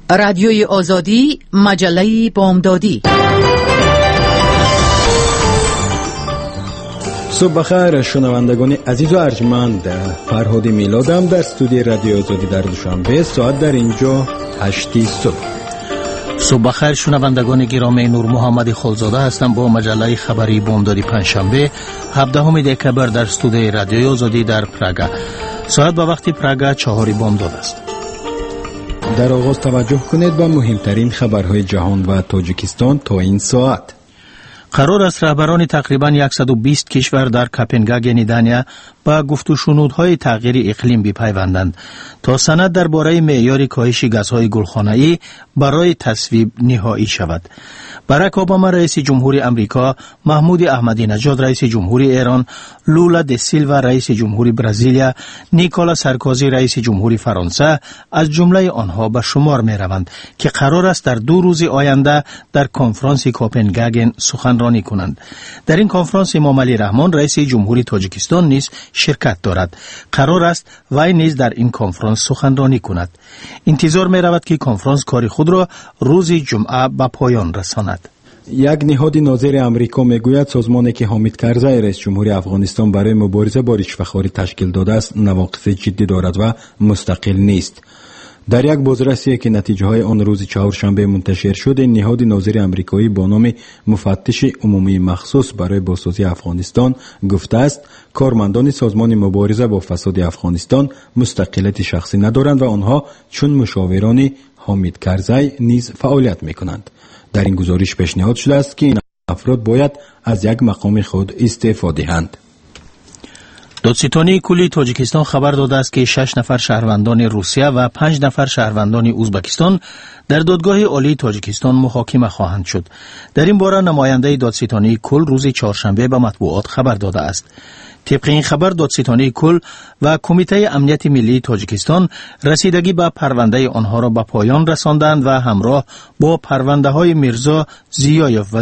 رادیوی آزادی، مجله بامدادی. صبح بخیر شنوندگان عزیز و ارجمند، فرهاد میلادم در استودیوی رادیو آزادی در دوشنبه. ساعت در اینجا 8 صبح. صبح بخیر شنوندگان گرامی، نور محمد خلزاده هستم با مجله خبری بامدادی پنجشنبه 17 دکبر در استودیوی رادیو آزادی در پراگ. ساعت به وقت پراگ 4 بامداد است. در آغاز توجه کنید به مهمترین خبرهای جهان و تاجیکستان تا این ساعت. قرار است رهبران تقریبا 120 کشور در کپنهاگن دانیا با گفت و شنودهای تغییر اقلیم بپیوندند تا سند درباره معیار کاهش گازهای گلخانه‌ای برای تصویب نهایی شود. باراک اوباما رئیس جمهوری امریکا، محمود احمدی نژاد رئیس جمهوری ایران، لولا د سیلوا رئیس جمهوری برزیلیا، نیکولا سارکوزی رئیس جمهوری فرانسه از جمله آنها به شمار می روند که قرار است در 2 روز آینده در کنفرانس کپنهاگن سخنرانی کنند. در این کنفرانس امام علی رحمان رئیس جمهوری تاجیکستان نیز شرکت دارد. قرار است وی نیز در این کنفرانس سخنرانی کند. انتظار می رود که کنفرانس کار خود را روز جمعه به پایان رساند. یک نهاد ناظر امریکا میگوید سازمانی که حامد کرزی رئیس جمهوری افغانستان برای مبارزه با رشوه‌خواری تشکیل داده است نواقص جدی دارد و مستقل نیست. در یک بازرسی که نتیجه های آن روز چهارشنبه منتشر شد، این نهاد ناظر امریکایی با نام مفتش عمومی مخصوص برای بازسازی افغانستان گفته است کارمندان سازمان مبارزه با فساد افغانستان مستقلیت شخصی ندارند و آنها چون مشاوران حامد کرزی نیز فعالیت میکنند. در این گزارش پیشنهاد شده است که این افراد باید از یک مقام خود استعفا دهند. دادستانی کلی تاجیکستان خبر داده است که 6 نفر شهروندان روسیه و 5 نفر شهروندان ازبکستان در دادگاه عالی تاجیکستان محاکمه خواهند شد. در این باره نماینده دادستانی کل روز چهارشنبه به مطبوعات خبر داده است. طبق این خبر دادستانی کل و کمیته امنیت ملی تاجیکستان رسیدگی به پرونده آنها را به پایان رساندند و همراه با پرونده های میرزا زیایف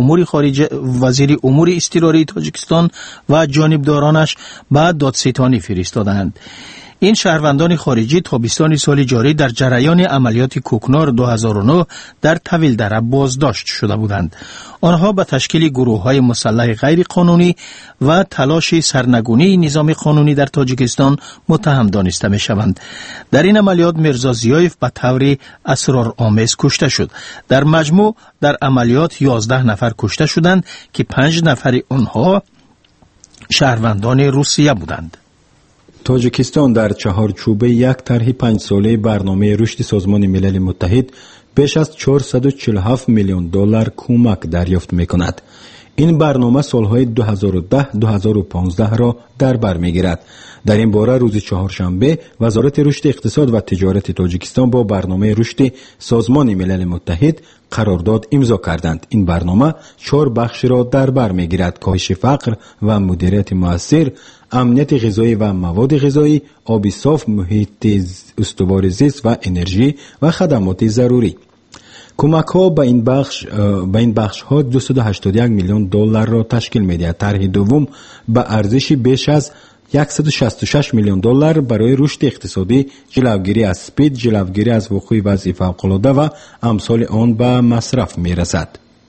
وزیر امور اضطراری تاجیکستان و جانبدارانش به دادستانی فرستادند. این شهروندان خارجی تابستان سال جاری در جریان عملیات کوکنار 2009 در طویل دره بازداشت شده بودند. آنها به تشکیل گروه‌های مسلح غیر قانونی و تلاش سرنگونی نظام قانونی در تاجیکستان متهم دانسته می‌شوند. در این عملیات میرزا زیایف به طور اسرارآمیز کشته شد. در مجموع در عملیات 11 نفر کشته شدند که 5 نفر آنها شهروندان روسیه بودند. تاجیکستان در چهارچوبه یک طرح 5 ساله برنامه رشد سازمان ملل متحد بیش از 447 میلیون دلار کمک دریافت می‌کند. این برنامه سالهای 2010-2015 را در بر می‌گیرد. در این باره روز چهارشنبه وزارت رشد اقتصاد و تجارت تاجیکستان با برنامه رشد سازمان ملل متحد قرارداد امضا کردند. این برنامه 4 بخش را در بر می‌گیرد: کاهش فقر و مدیریت مؤثر، امنیت غذایی و مواد غذایی، آب صاف، محیط استوار زیست و انرژی و خدمات ضروری. کمک ها به این بخش ها 281 میلیون دلار را تشکیل می‌دهد. طرح دوم به ارزش بیش از 166 میلیون دلار برای رشد اقتصادی، جلوگیری از سپید، جلوگیری از وقوع وضع فوق‌العاده و امثال آن به مصرف می‌رسد.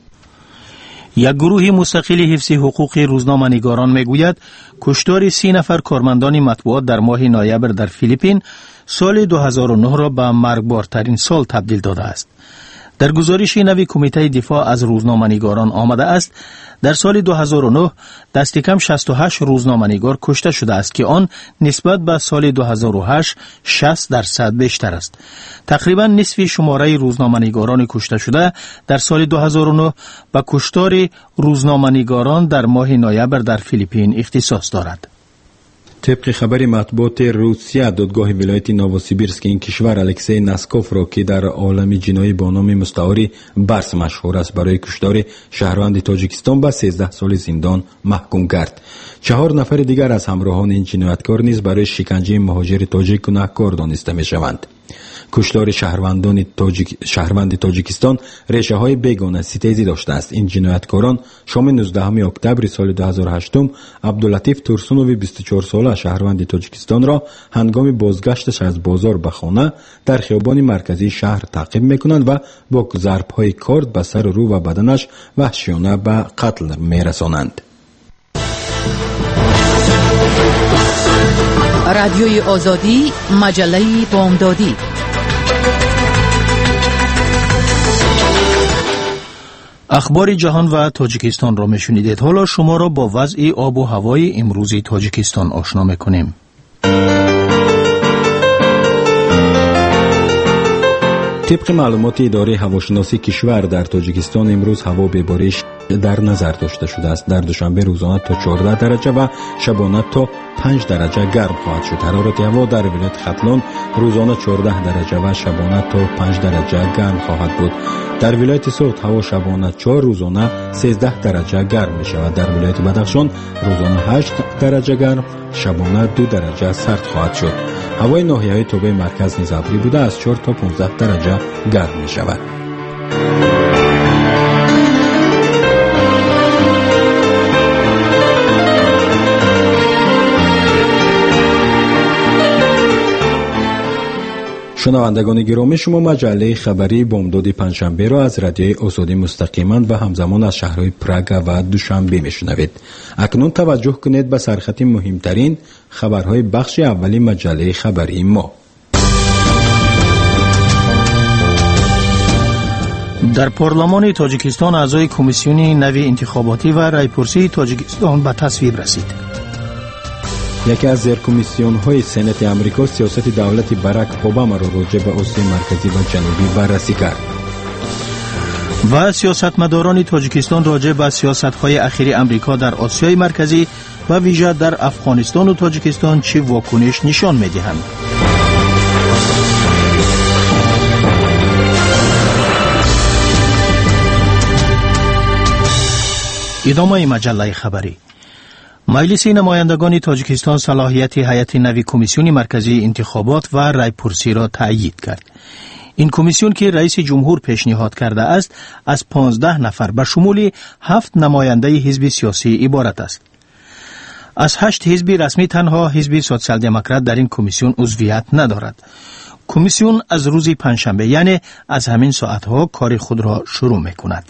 یک گروه مستقل حفظ حقوق روزنامه‌نگاران میگوید کشتار 30 نفر کارمندان مطبوعات در ماه نوامبر در فیلیپین سال 2009 را به مرگبارترین سال تبدیل داده است. در گزارش نوی کمیته دفاع از روزنامه‌نگاران آمده است در سال 2009 دست کم 68 روزنامه‌نگار کشته شده است که آن نسبت به سال 2008 60% بیشتر است. تقریبا نصف شماره روزنامه‌نگاران کشته شده در سال 2009 به کشتار روزنامه‌نگاران در ماه نوامبر در فیلیپین اختصاص دارد. طبق خبر مطبوعات روسیه، دادگاه ولایت نووسیبیرسک این کشور الکسی ناسکوف را که در عالم جنایی با نام مستعار برس مشهور است برای کشتار شهروند تاجیکستان به 13 سال زندان محکوم کرد. 4 نفر دیگر از همراهان این جنایتکار نیز برای شکنجه مهاجر تاجیک گناهکار دانسته می شوند. کشتار شهروند تاجیکستان ریشه های بیگانه ستیزی داشته است. این جنایتکاران شام 19 اکتبر سال 2008 عبداللطیف ترسونوی 24 ساله شهروند تاجیکستان را هنگام بازگشتش از بازار به خانه در خیابان مرکزی شهر تعقیب میکنند و با ضرب‌های کارد به سر و رو و بدنش وحشیانه به قتل میرسانند. رادیوی آزادی، مجله بامدادی. اخبار جهان و تاجیکستان را میشنیدید. حالا شما را با وضع آب و هوای امروزی تاجیکستان آشنا میکنیم. طبق معلومات اداره هواشناسی کشور در تاجیکستان امروز هوا به بارش در نظر داشته شده است. در دوشنبه روزانه تا 14 درجه و شبانه تا 5 درجه گرم خواهد شد. حرارت هوا در ولایت ختلان روزانه 14 درجه و شبانه تا 5 درجه گرم خواهد بود. در ولایت سوت هوا شبانه 4 روزانه 13 درجه گرم می شود. در ولایت بدخشان روزانه 8 درجه گرم شبانه 2 درجه سرد خواهد شد. هوای ناحیه‌های توبه مرکز نیز ابری بوده از 4 تا 15 درجه گرم می شود. شنوندگان گرامی، شما مجله خبری بامداد پنجشنبه را از رادیوی آزادی مستقیما و همزمان از شهرهای پراگ و دوشنبه میشنوید. اکنون توجه کنید به سرخط مهمترین خبرهای بخش اولی مجله خبری ما. در پارلمان تاجیکستان اعضای کمیسیون نوی انتخاباتی و رایپرسی تاجیکستان به تصویب رسید. یکی از زیرکمیسیون‌های سنت امریکا سیاست دولت باراک اوباما را راجع به آسیای مرکزی و جنوبی بررسی کرد. و سیاستمداران تاجیکستان راجع به سیاست‌های اخیر امریکا در آسیای مرکزی و ویژه در افغانستان و تاجیکستان چه واکنش نشان می‌دهند. ادامه مجله خبری. مجلس نمایندگان تاجیکستان صلاحیت هیئت نوی کمیسیون مرکزی انتخابات و رایپرسی را تأیید کرد. این کمیسیون که رئیس جمهور پیشنهاد کرده است از 15 نفر به شمول 7 نماینده حزب سیاسی عبارت است. از 8 حزب رسمی تنها حزب سوسیال دموکرات در این کمیسیون عضویت ندارد. کمیسیون از روز پنجشنبه یعنی از همین ساعتها کار خود را شروع می‌کند.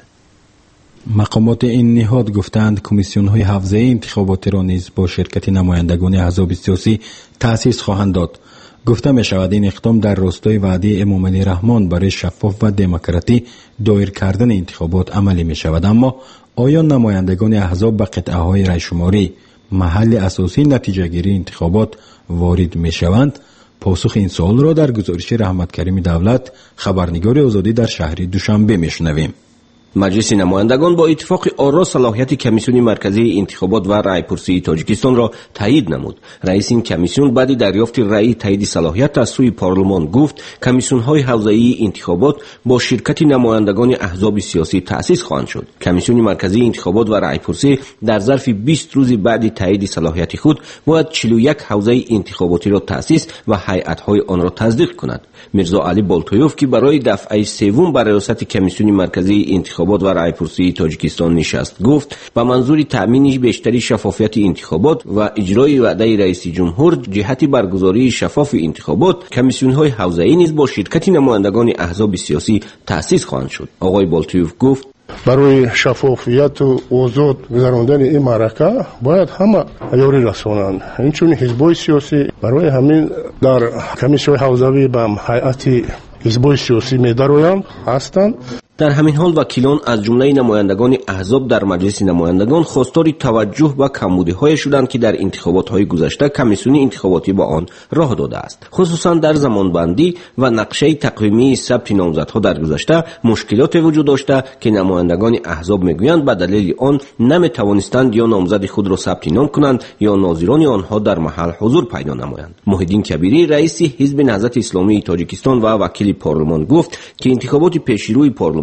مقامات این نهاد گفتند کمیسیون‌های حوزه انتخاباتی را نیز با شرکت نمایندگان احزاب سیاسی تأسیس خواهند داد. گفته می شود این اقدام در راستای وعده امام علی رحمان برای شفاف و دموکراتی دایر کردن انتخابات عملی می شود. اما آیا نمایندگان احزاب به قطعه‌های رای شماری محل اساسی نتیجه گیری انتخابات وارد می شوند؟ پاسخ این سوال را در گزارش رحمت کریم دولت خبرنگار آزادی در شهر دوشنبه می شنویم. مجلس نمایندگان با اتفاق آرا صلاحیت کمیسیون مرکزی انتخابات و رایپرسی تاجیکستان را تایید نمود. رئیس این کمیسیون بعد دریافت رأی تایید صلاحیت از سوی پارلمان گفت کمیسیون‌های حوزه‌ای انتخابات با شرکت نمایندگان احزاب سیاسی تأسیس خواهند شد. کمیسیون مرکزی انتخابات و رایپرسی در ظرف 20 روز بعد تایید صلاحیت خود باید 41 حوزه انتخاباتی را تأسیس و هیئت‌های آن را تصدیق کند. میرزا علی بالتویوف که برای دفعه سوم بر ریاست کمیسیون مرکزی انتخابات و رایپرسی تاجیکستان نشست گفت به منظور تأمین بیشتری شفافیت انتخابات و اجرای وعده رئیس جمهور جهت برگزاری شفاف انتخابات کمیسیون‌های حوزه‌ای نیز با شرکت نمایندگان احزاب سیاسی تأسیس خواهند شد. آقای بالتویوف گفت برای شفافیت و آزاد گذراندن این معرکه باید همه یاری رسانند. اینچون حزب‌های سیاسی برای همین در کمیسیون حوزوی به هیئت حزب‌های سیاسی می‌دارند هستند. در همین حال وکیلان از جمله نمایندگان احزاب در مجلس نمایندگان خواستار توجه و کمبودی‌های شدند که در انتخابات‌های گذشته کمیسیون انتخاباتی با آن راه داده است. خصوصا در زمانبندی و نقشه تقویمی ثبت نامزدها در گذشته مشکلات وجود داشته که نمایندگان احزاب میگویند به دلیل آن نمیتوانستند یا نامزد خود را ثبت نام کنند یا ناظران آنها در محل حضور پیدا نمایند. محیدین کبیری رئیس حزب نهضت اسلامی تاجیکستان و وکیل پارلمان گفت که انتخابات پیشروی پارلمان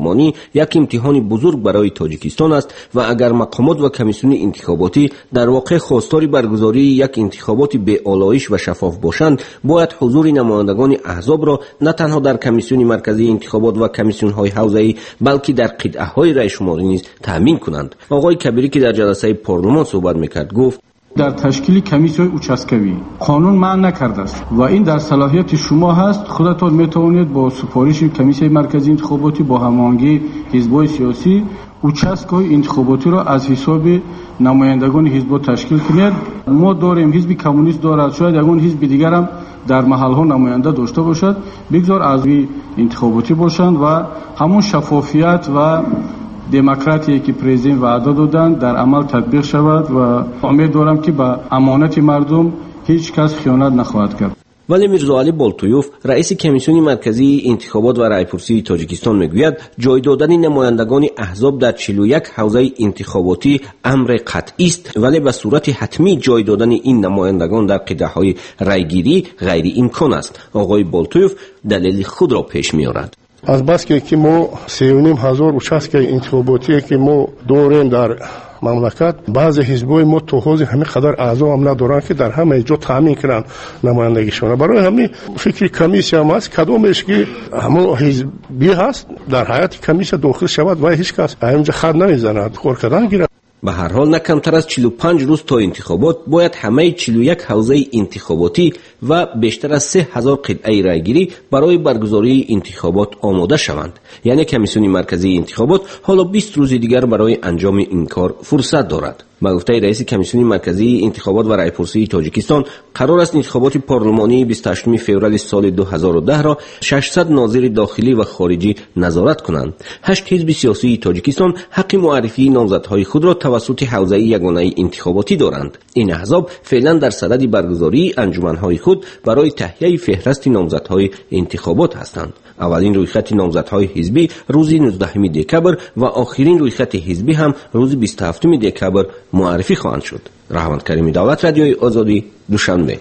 پارلمانی یک امتحان بزرگ برای تاجیکستان است و اگر مقامات و کمیسیون انتخاباتی در واقع خواستار برگزاری یک انتخابات به آلایش و شفاف باشند، باید حضور نمایندگان احزاب را نه تنها در کمیسیون مرکزی انتخابات و کمیسیون‌های حوزه‌ای بلکه در قطعه‌های رای شماری نیز تامین کنند. آقای کبیری که در جلسه پارلمان صحبت می‌کرد گفت: در تشکیل کمیسیون اوچاسکوی قانون معنی نکرده است و این در صلاحیت شما هست. خودتان میتوانید با سفارش کمیسیون مرکزی انتخاباتی با هماهنگی حزب‌های سیاسی اوچاسکوی انتخاباتی را از حساب نمایندگان حزب تشکیل کنید. ما داریم حزب کمونیست دارد، شاید یگان حزب دیگر هم در محل‌ها نماینده داشته باشد. بگذار از انتخاباتی باشند و همون شفافیت و دموکراسی که پرزیدنت وعده دادند در عمل تطبیق شود و امیدوارم که به امانت مردم هیچ کس خیانت نخواهد کرد. ولی میرزاعلی بالتویوف رئیس کمیسیون مرکزی انتخابات و رایپرسی تاجیکستان میگوید جای دادن نمایندگان احزاب در 41 حوزه انتخاباتی امر قطعی است، ولی به صورت حتمی جای دادن این نمایندگان در قطعه‌های رایگیری غیر امکان است. آقای بالتویوف دلیل خود را پیش می‌آورد. از بس که ما 3,500 участка انتخاباتی که ما داریم در مملکت، بعضی حزب‌های ما تو حوزه همین قدر اعضا هم ندارن که در همه جا تامین کنن نمایندگیشون. برای همین فکر کمیسیون هم هست کدومش که همون حزبی هست در هیئت کمیسیون داخل شود و هیچ کس اینجا خط نمیزند، کار کردن گیرد. به هر حال نه کمتر از 45 روز تا انتخابات باید همه 41 حوزه انتخاباتی و بیشتر از 3000 قطعه رایگیری برای برگزاری انتخابات آماده شوند. یعنی کمیسیون مرکزی انتخابات حالا 20 روز دیگر برای انجام این کار فرصت دارد. با گفته رئیس کمیسیون مرکزی انتخابات و رایپرسی تاجیکستان، قرار است انتخابات پارلمانی 28 فوریه سال 2010 را 600 ناظر داخلی و خارجی نظارت کنند. 8 حزب سیاسی تاجیکستان حق معرفی نامزدهای خود را توسط حوزه یگانه انتخاباتی دارند. این احزاب فعلا در صدد برگزاری انجمنهای خود برای تهیه فهرست نامزدهای انتخابات هستند. اولین رویخط نامزدهای حزبی روز 19 دکبر و آخرین رویخط حزبی هم روز 27 دکبر معرفی خواهند شد. رحمت کریمی دولت رادیوی آزادی، دوشنبه.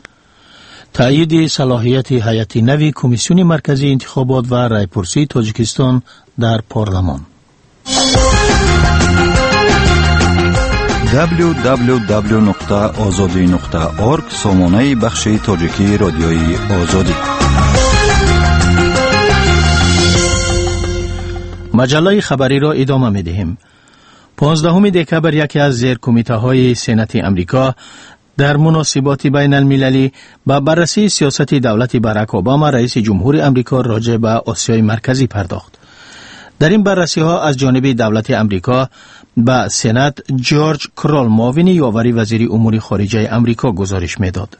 تایید صلاحیت هیئت نوی کمیسیون مرکزی انتخابات و رایپرسی تاجیکستان در پارلمان. www.azadi.org سامانه بخش تاجیکی رادیوی آزادی. مجله خبری را ادامه می دهیم. 15 دکبر یکی از زیر کمیته های سنت امریکا در مناسبات بین المللی با بررسی سیاست دولت باراک اوباما رئیس جمهور امریکا راجع به آسیای مرکزی پرداخت. در این بررسی ها از جانب دولت امریکا به سنت جورج کرول معاون یاوری وزیر امور خارجه امریکا گزارش میداد.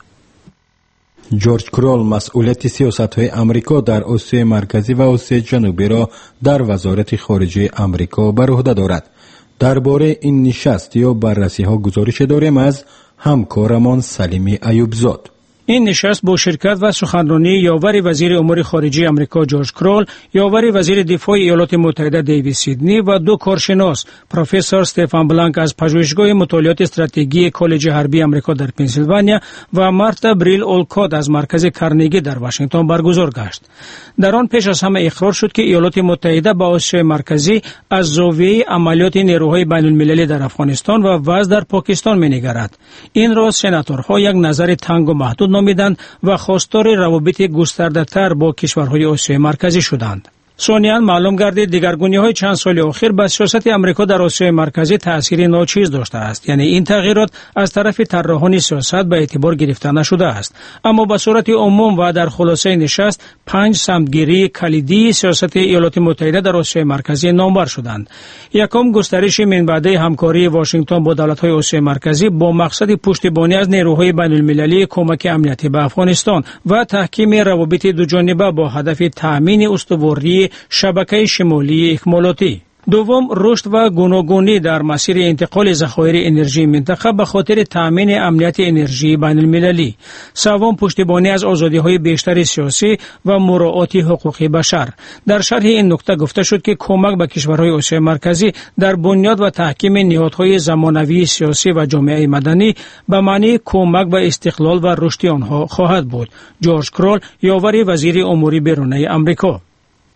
جورج کرول مسئولیت سیاست‌های امریکا در آسیای مرکزی و آسیای جنوبی را در وزارت خارجه امریکا بر عهده دارد. درباره این نشست یا بررسی‌ها گزارش داریم از همکارمان سلیمی ایوبزاد. این نشست با شرکت و سخنرانی یاور وزیر امور خارجه امریکا جورج کرول، یاور وزیر دفاع ایالات متحده دیوید سیدنی و دو کارشناس پروفسور استفان بلانک از پژوهشگاه مطالعات استراتژی کالج حربی امریکا در پنسیلوانیا و مارتا بریل اولکاد از مرکز کارنگی در واشنگتن برگزار گشت. در آن پیش از همه اقرار شد که ایالات متحده با آسیای مرکزی از زاویه عملیات نیروهای بین المللی در افغانستان و وضع در پاکستان می‌نگرد. این را سناتورها یک نظر تنگ و محدود نامیدند و خواستار روابط گسترده‌تر با کشورهای آسیای مرکزی شدند. سونیان معلوم گردید دیگرگونی‌های چند سال اخیر بر سیاست امریکا در آسیای مرکزی تأثیر ناچیز داشته است. یعنی این تغییرات از طرف طراحان سیاست به اعتبار گرفته نشده است. اما به صورت عموم و در خلاصه نشست 5 سمتگیری کلیدی سیاست ایالات متحده در آسیای مرکزی نامبر شدند. یکم گسترش منبعده همکاری واشنگتن با دولت‌های آسیای مرکزی با مقصد پشتیبانی از نیروهای بین‌المللی کمک امنیتی به افغانستان و تحکیم روابط دوجانبه با هدف تأمین استواری شبکه شمالی اکمالاتی. دوم، رشد و گوناگونی در مسیر انتقال ذخایر انرژی منطقه به خاطر تأمین امنیت انرژی بین المللی. سوم، پشتیبانی از آزادی‌های بیشتر سیاسی و مراعات حقوق بشر. در شرح این نکته گفته شد که کمک به کشورهای آسیای مرکزی در بنیاد و تحکیم نهادهای زمانوی سیاسی و جامعه مدنی به معنی کمک به استقلال و رشد آنها خواهد بود. جورج کرول، یاور وزیر امور بیرونی امریکا.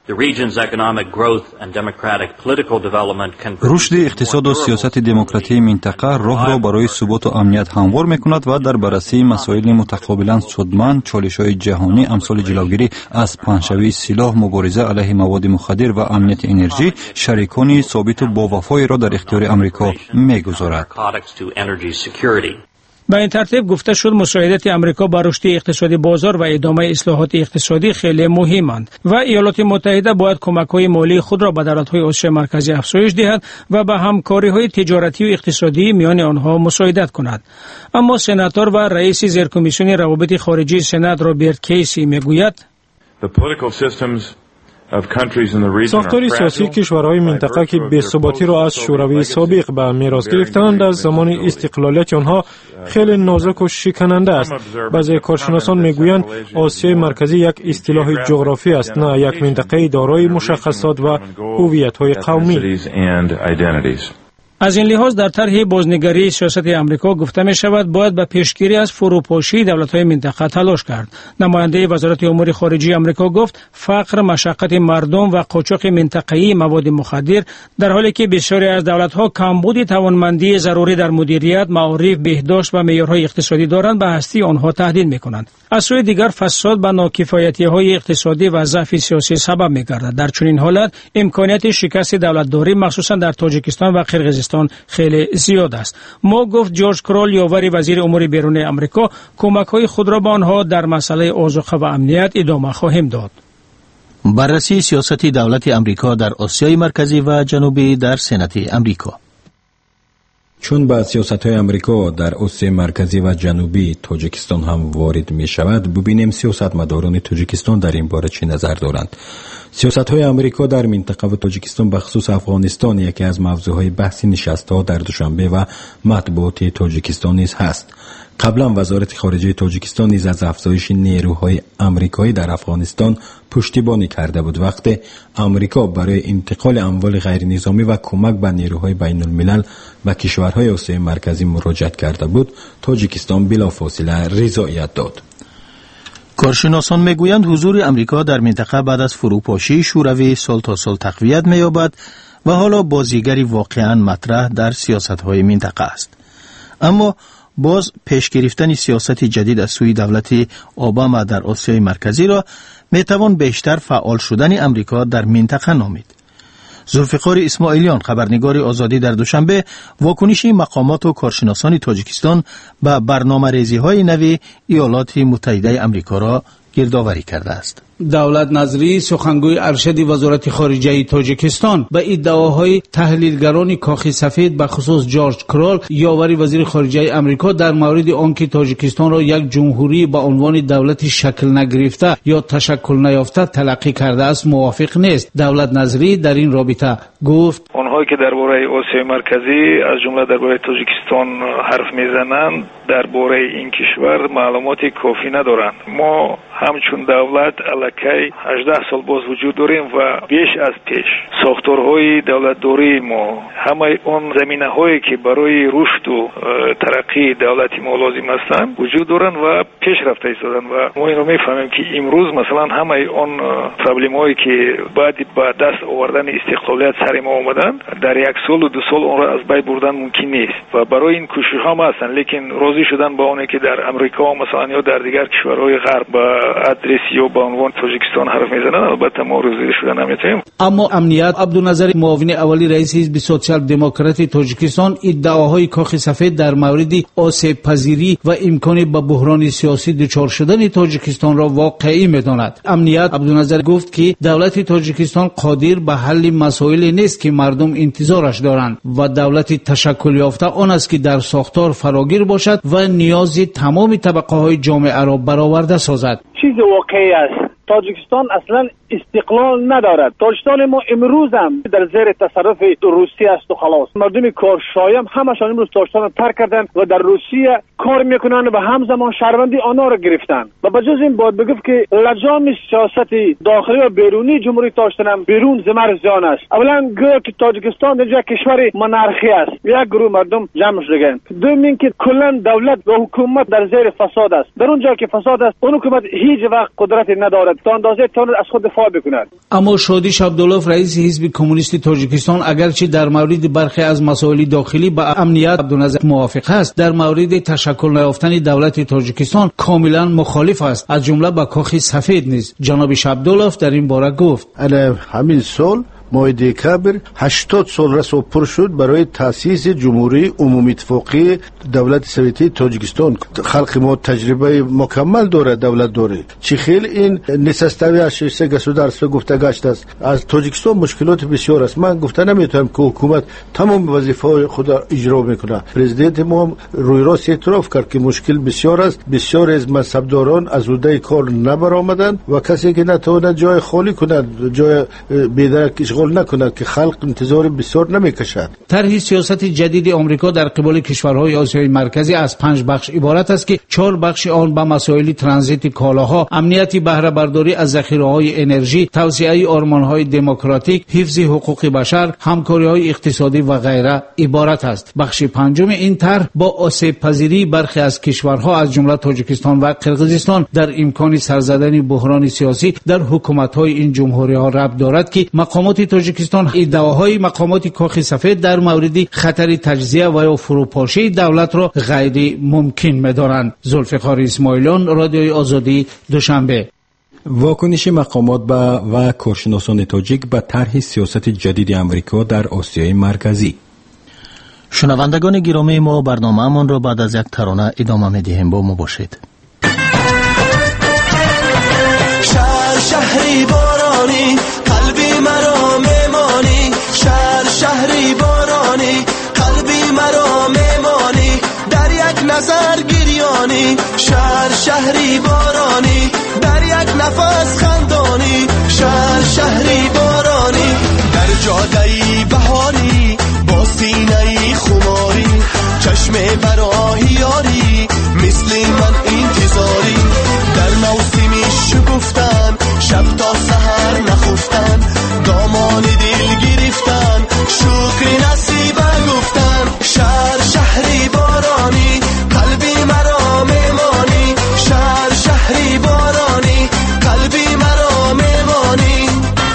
رشد اقتصاد و سیاست دموکراتی منطقه راه را برای ثبات و امنیت هموار می‌کند و در بررسی مسائل متقابلا سودمند چالش‌های جهانی امثال جلوگیری از پنه‌شوی سلاح، مبارزه علیه مواد مخدر و امنیت انرژی شریکانی ثابت و باوفای را در اختیار امریکا می‌گذارد. به این ترتیب گفته شد مساعدت امریکا با رشد اقتصادی بازار و ادامه اصلاحات اقتصادی خیلی مهمند و ایالات متحده باید کمک‌های مالی خود را به دولت‌های آسیای مرکزی افزایش دهد و به همکاری‌های تجارتی و اقتصادی میان آنها مساعدت کند. اما سناتور و رئیس زیرکمیسیون روابط خارجی سنا رابرت کیسی میگوید ساختار سیاسی کشورهای منطقه که بی‌ثباتی را از شوروی سابق به میراث گرفتند از زمان استقلالیت آنها خیلی نازک و شکننده است. بعضی کارشناسان میگویند آسیای مرکزی یک اصطلاح جغرافی است، نه یک منطقه دارای مشخصات و هویت‌های قومی. از این لحاظ در طرح بازنگری سیاست امریکا گفته می شود باید به پیشگیری از فروپاشی دولت‌های منطقه تلاش کرد. نماینده وزارت امور خارجه امریکا گفت فقر، مشقت مردم و قاچاق منطقه‌ای مواد مخدر در حالی که بسیاری از دولت‌ها کمبود توانمندی ضروری در مدیریت، معارف، بهداشت و معیارهای اقتصادی دارند به هستی آنها تهدید می‌کنند. از سوی دیگر فساد و ناکفایتی‌های اقتصادی و ضعف سیاسی سبب می‌گردد. در چنین حالت امکانیت شکست دولت‌داری مخصوصا در تاجیکستان و قرقیزستان خیلی زیاد است. ما گفت جورج کرول یاور وزیر امور بیرون امریکا کمک‌های خود را به آنها در مسئله آذوقه و امنیت ادامه خواهیم داد. بررسی سیاست دولت امریکا در آسیای مرکزی و جنوبی در سنت امریکا. چون به سیاست‌های امریکا در آسیای مرکزی و جنوبی تاجیکستان هم وارد می شود، ببینیم سیاستمداران تاجیکستان در این باره چه نظر دارند. سیاست‌های امریکا در منطقه و تاجیکستان به خصوص افغانستان یکی از موضوعهای بحثی نشست‌ها در دوشنبه و مطبوعات تاجیکستان نیز هست. قبلا وزارت خارجه تاجیکستان نیز از افزایش نیروهای آمریکایی در افغانستان پشتیبانی کرده بود. وقتی آمریکا برای انتقال اموال غیر نظامی و کمک به نیروهای بین الملل و کشورهای آسیای مرکزی مراجعت کرده بود، تاجیکستان بلافاصله رضایت داد. کارشناسان میگویند حضور امریکا در منطقه بعد از فروپاشی شوروی سال تا سال تقویت می‌یابد و حالا بازیگری واقعاً مطرح در سیاست‌های منطقه است. اما باز پیش گرفتن سیاست جدید از سوی دولت اوباما در آسیای مرکزی را میتوان بیشتر فعال شدن امریکا در منطقه نامید. ذوالفقار اسماعیلیان، خبرنگار آزادی، در دوشنبه واکنش مقامات و کارشناسان تاجیکستان به برنامه‌ریزی‌های نوی ایالات متحده آمریکا را گردآوری کرده است. دولت نظری، سخنگوی ارشد وزارت خارجه تاجیکستان، به ادعاهای تحلیلگران کاخ سفید به خصوص جورج کرول یاور وزیر خارجه امریکا در مورد آنکه تاجیکستان را یک جمهوری با عنوان دولت شکل نگرفته یا تشکل نیافته تلقی کرده است موافق نیست. دولت نظری در این رابطه گفت آنهایی که درباره آسیای مرکزی از جمله درباره تاجیکستان حرف میزنند درباره این کشور معلومات کافی ندارند. ما همچون دولت الکی 18 سال باز وجود داریم و بیش از پیش ساختارهای دولتداری ما همه آن زمینه‌هایی که برای رشد و ترقی دولت ما لازم هستند وجود دارند و پیشرفت ایستادن و ما این رو میفهمیم که امروز مثلا همه آن پرابلم‌هایی که بعد با دست آوردن استقلالیت سر ما آمدن در یک سال و دو سال اون را از بین بردن ممکن نیست و برای این کوشش‌ها هستند، لیکن راضی شدن با اونی که در امریکا مثلا یا در دیگر کشورهای غرب با ادرس یا با عنوان تاجیکستان حرف میزنن البته ما راضی شدن نمیتونیم. اما امنیت عبدالنظر معاون اولی رئیس حزب سوسیال دموکرات تاجیکستان ادعاهای کاخ سفید در مورد آسیب پذیری و امکان به بحران سیاسی دچار شدن تاجیکستان را واقعی میداند. امنیت عبدالنظر گفت که دولت تاجیکستان قادر به حل مسائلی نیست که مردم انتظارش دارند و دولت تشکل یافته آن است که در ساختار فراگیر باشد و نیاز تمام طبقه های جامعه را برآورده سازد. چیز واقعی است. تاجیکستان اصلا استقلال ندارد. تاجیکستان ما امروز هم در زیر تصرف روسیه است و خلاص. مردم کارشای هم همشان امروز تاجیکستان را ترک کردن و در روسیه کار میکنن و همزمان شهروندی آنها را گرفتن. و بجز این باید بگم که لجام سیاست داخلی و بیرونی جمهوری تاجیکستان هم بیرون زمر زیان است. اولا گویا که تاجیکستان یک کشور منارخی است. یک گروه مردم جمع شدند. دوم اینکه کلا دولت و حکومت در زیر فساد است. در اونجا که فساد است اون حکومت هیچ وقت قدرت ندارد تا اندازه تواند از خود دفاع بکند. اما شادیش عبدالله رئیس حزب کمونیست تاجیکستان اگرچه در مورد برخی از مسائل داخلی با امنیت عبدالنظر موافق است، در مورد تشکل نیافتن دولت تاجیکستان کاملا مخالف است، از جمله با کاخ سفید نیز. جناب عبدالله در این باره گفت: همین سال ماه دکبر 80 سال رسو پر شد برای تأسیس جمهوری عمومی اتفاقی دولت سوویتی تاجیکستان. خلق ما تجربه مکمل داره، دولت داره. چی خیلی این نسستوی از شیسته گسودارستو گفته گشت است. از تاجیکستان مشکلات بسیار است. من گفته نمیتونم که حکومت تمام وظیفه خود اجرا میکنه. پرزیدنت ما روی راست اعتراف کرد که مشکل بسیار است. بسیار از مذهبداران از عهده کار نبرآمدند و کسی که نتونه جای خالی کند، جای بی‌درک نکند که خلق انتظار بسیار نمیکشد. طرح سیاست جدید آمریکا در قبال کشورهای آسیای مرکزی از 5 بخش عبارت است که 4 بخش آن به مسائل ترانزیت کالاها، امنیت بهره برداری از ذخیره‌های انرژی، توسعه آرمان‌های دموکراتیک، حفظ حقوق بشر، همکاری‌های اقتصادی و غیره عبارت است. بخش پنجم این طرح با آسیب پذیری برخی از کشورها از جمله تاجیکستان و قرقیزستان در امکان سرزدن بحران سیاسی در حکومت‌های این جمهوری‌ها ربط دارد که مقامات تاجیکستان ادعاهای مقامات کاخ سفید در مورد خطر تجزیه و یا فروپاشی دولت را غیر ممکن می‌دانند. ذوالفقار اسماعیلیان، رادیوی آزادی، دوشنبه. واکنش مقامات و کارشناسان تاجیک به طرح سیاست جدید آمریکا در آسیای مرکزی. شنوندگان گرامی ما، برنامه‌مان را بعد از یک ترانه ادامه می‌دهیم. با ما باشید. شهری بارانی قلبی مرا میمانی، شهری بارانی قلبی مرا میمانی، در یک نظر گریانی، شهری بارانی در یک نفس خندانی، شهری بارانی در جاده‌ای بهاری با سینه‌ای خماری، چشم براهی یاری مثل من انتظاری، در موسمی شگفتن شب تا سحر نخفتن، دامان دل گرفتن شکر نصیبه گفتن، شهری بارانی قلبی مرا میمانی، شهری بارانی قلبی مرا میمانی.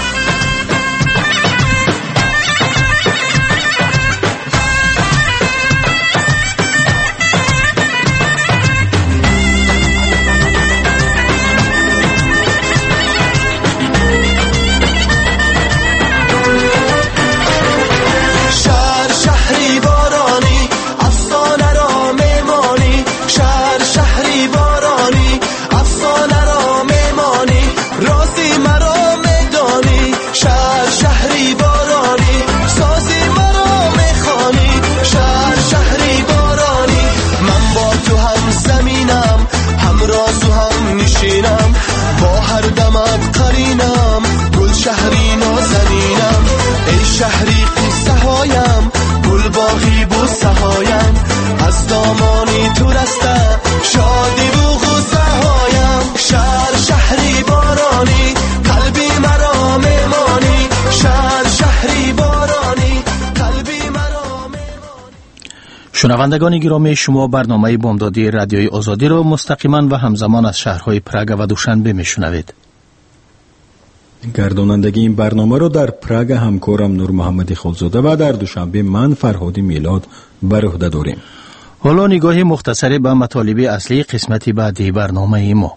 با هر دمت قرینم گل شهری نازنینم، ای شهری قصه هایم گل باغی بوسه هایم، از دامانی تو رسته شادی و غصه هایم، شهری بارانی قلبی مرا میمانی، شهری بارانی قلبی مرا میمانی. شنوندگان گرامی، شما برنامه بامدادی رادیوی آزادی را مستقیما و همزمان از شهرهای پراگ و دوشنبه میشنوید. گردانندگی این برنامه را در پراگ همکارم نور محمدی خالزاده و در دوشنبه من فرهادی میلاد بر عهده داریم. حالا نگاه مختصری به مطالب اصلی قسمتی بعدی برنامه ما.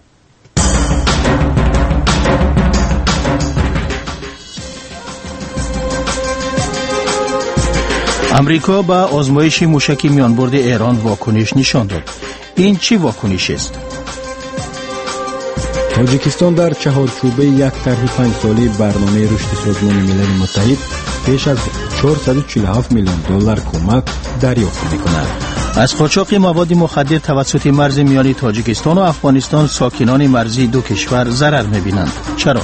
امریکا به آزمایش موشک میانبرد ایران واکنش نشان داد. این چی واکنش است؟ تاجیکستان در چهارچوبه یک طرح 5 ساله برنامه رشد سازمان ملل متحد بیش از 447 میلیون دلار کمک دریافت می‌کند. از قاچاق مواد مخدر توسط مرز میانی تاجیکستان و افغانستان ساکنان مرزی دو کشور ضرر می‌بینند. چرا؟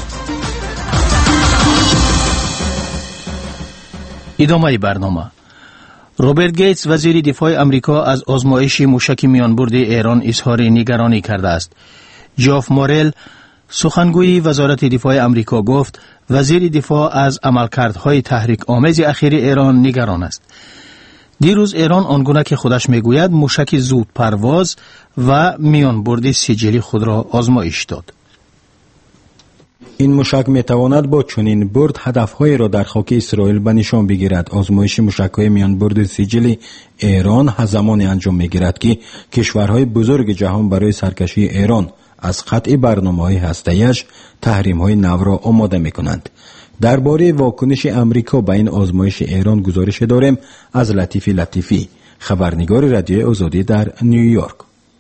ادامه برنامه. روبرت گیتس وزیر دفاع امریکا از آزمایش موشک میانبرد ایران اظهار نگرانی کرده است. جاف مورل سخنگوی وزارت دفاع امریکا گفت وزیر دفاع از عملکردهای تحریک آمیز اخیر ایران نگران است. دیروز ایران آنگونه که خودش میگوید موشک زود پرواز و میانبرد سجلی خود را آزمایش داد. این موشک میتواند با چنین برد هدفهای را در خاک اسرائیل به نشان بگیرد. آزمایش موشک‌های میان برد سیجل ایران زمانی انجام میگیرد که کشورهای بزرگ جهان برای سرکشی ایران از قطع برنامه‌های هسته‌ایش تحریم‌های نو را آماده می‌کنند. درباره واکنش امریکا به این آزمایش ایران گزارش داریم از لطیفی خبرنگار رادیوی آزادی در نیویورک.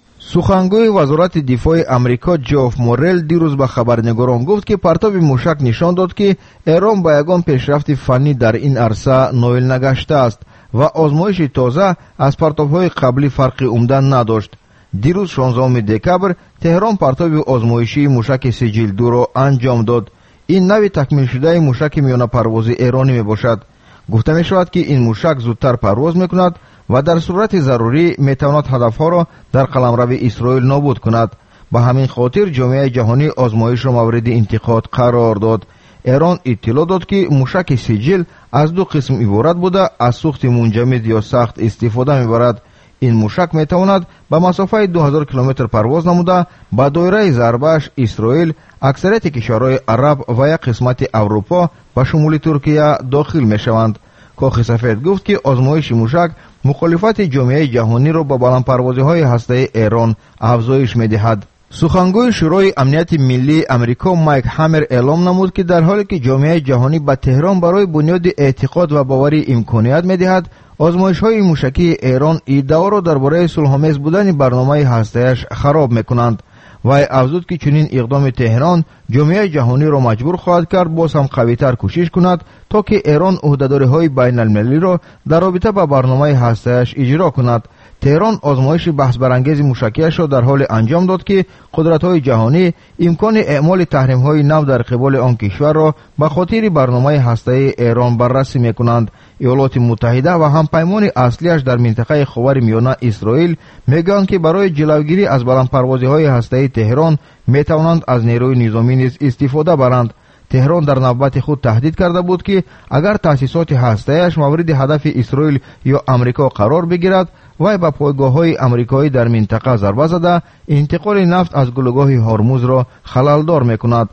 سخنگوی وزارت دفاع امریکا جوف مورل دیروز به خبرنگاران گفت که پرتاب موشک نشان داد که ایران با یگان پیشرفت فنی در این عرصه نایل نگشته است و آزمایش تازه از پرتاب‌های قبلی فرقی عمده نداشت. دیروز 16 دکبر تهران پرتاب آزمایشی موشک سیجل 2 را انجام داد. این نوع تکمیل شده موشک میانه پروازی ایرانی می باشد. گفته می شود که این موشک زودتر پرواز می کند و در صورت ضروری می تواند هدفها را در قلمرو اسرائیل نابود کند. به همین خاطر جامعه جهانی آزمایش را مورد انتقاد قرار داد. ایران اطلاع داد که موشک سیجل از دو قسم عبارت بوده، از سوخت منجمد یا سخت استفاده می برد. این موشک می تواند به مسافه 2000 کیلومتر پرواز نموده به دایره ضربه‌اش اسرائیل، اکثریت کشورهای عرب و یک قسمت اروپا به شمول ترکیه داخل می شوند. کاخ سفید گفت که آزمایش موشک مخالفت جامعه جهانی را با بلندپروازی‌های هسته‌ای ایران افزایش می دهد. سخنگوی شورای امنیت ملی امریکا مایک همر اعلام نمود که در حالی که جامعه جهانی به تهران برای بنیاد اعتقاد و باوری امکانیت می دهد، آزمایش‌های موشکی ایران ادعا را درباره صلح‌آمیز بودن برنامه هسته‌ایش خراب می‌کنند. و افزود که چنین اقدام تهران جامعه جهانی را مجبور خواهد کرد باز هم قوی‌تر کوشش کند تا که ایران عهده‌داری‌های بین‌المللی را در رابطه با برنامه هسته‌ایش اجرا کند. تهران آزمایش بحث برانگیز موشکی‌اش را در حال انجام داد که قدرت‌های جهانی امکان اعمال تحریم‌های نو در قبال آن کشور را به خاطر برنامه هسته‌ای ایران بررسی می‌کنند. ایالات متحده و همپیمان اصلیش در منطقه خاورمیانه اسرائیل میگویند که برای جلوگیری از بلندپروازی‌های هسته‌ای تهران می‌توانند از نیروی نظامی نیز استفاده برند. تهران در نوبت خود تهدید کرده بود که اگر تأسیسات هسته‌ایش مورد هدف اسرائیل یا امریکا قرار بگیرد و به پایگاه‌های آمریکایی در منطقه ضربه زده انتقال نفت از گلوگاه هرمز را خلل‌دار می‌کند.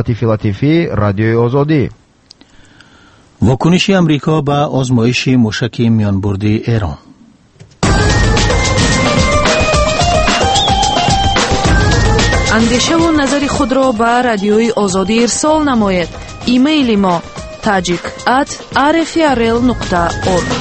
لطیفی رادیوی آزادی. واکنش امریکا به آزمایش موشک میانبردی ایران. اندیشه و نظر خود را به رادیوی آزادی ارسال نمایید. ایمیل ما tajik@rfrl.org.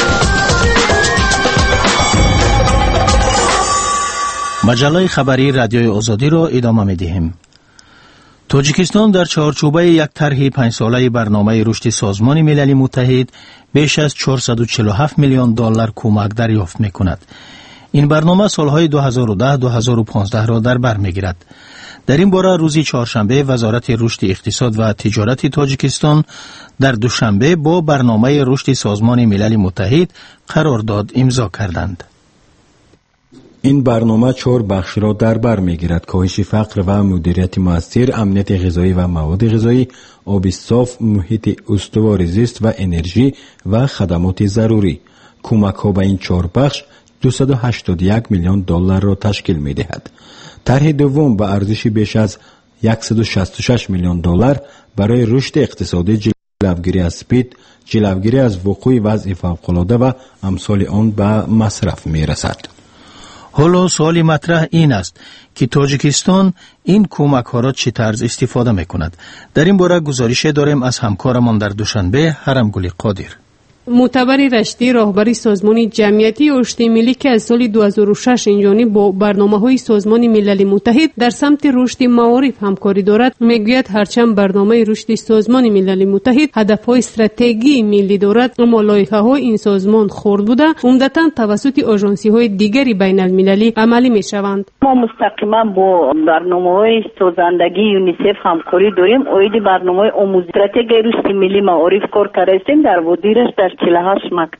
مجله خبری رادیوی آزادی را ادامه می‌دهیم. تاجیکستان در چارچوبه یک طرح 5 ساله برنامه رشد سازمان ملل متحد بیش از 447 میلیون دلار کمک دریافت می‌کند. این برنامه سالهای 2010-2015 را در بر می‌گیرد. در این باره روز چهارشنبه وزارت رشد اقتصاد و تجارت تاجیکستان در دوشنبه با برنامه رشد سازمان ملل متحد قرارداد امضا کردند. این برنامه 4 بخش را در بر می‌گیرد: کاهش فقر و مدیریت مؤثر، امنیت غذایی و مواد غذایی، آب صاف، محیط استوار زیست و انرژی و خدمات ضروری. کمک‌ها به این 4 بخش 281 میلیون دلار را تشکیل می‌دهد. طرح دوم به ارزش بیش از 166 میلیون دلار برای رشد اقتصادی، جلوگیری از سپید، جلوگیری از وقوع وضع فوق‌العاده و امثال آن به مصرف می‌رسد. حالا سوال مطرح این است که تاجیکستان این کمک ها را چه طرز استفاده می کند؟ در این باره گزارش داریم از همکارمان در دوشنبه، هرمگل قادر. معتبر رشدی راهبر سازمان جمعیتی رشد ملی که از سال 2006 اینجانی با برنامه‌های سازمان ملل متحد در سمت رشد معارف همکاری دارد، میگوید هرچند برنامه رشد سازمان ملل متحد هدف‌های استراتژی ملی دارد، اما لایحه‌های این سازمان خرد بوده عمدتاً توسط آژانسی‌های دیگری بین‌المللی عملی می‌شوند. ما مستقیما با برنامه‌های سازندگی یونیسف همکاری داریم. اوید برنامه آموزش استراتژی رشد ملی معارف کار کردیم در ودیرش در 48 مکتب.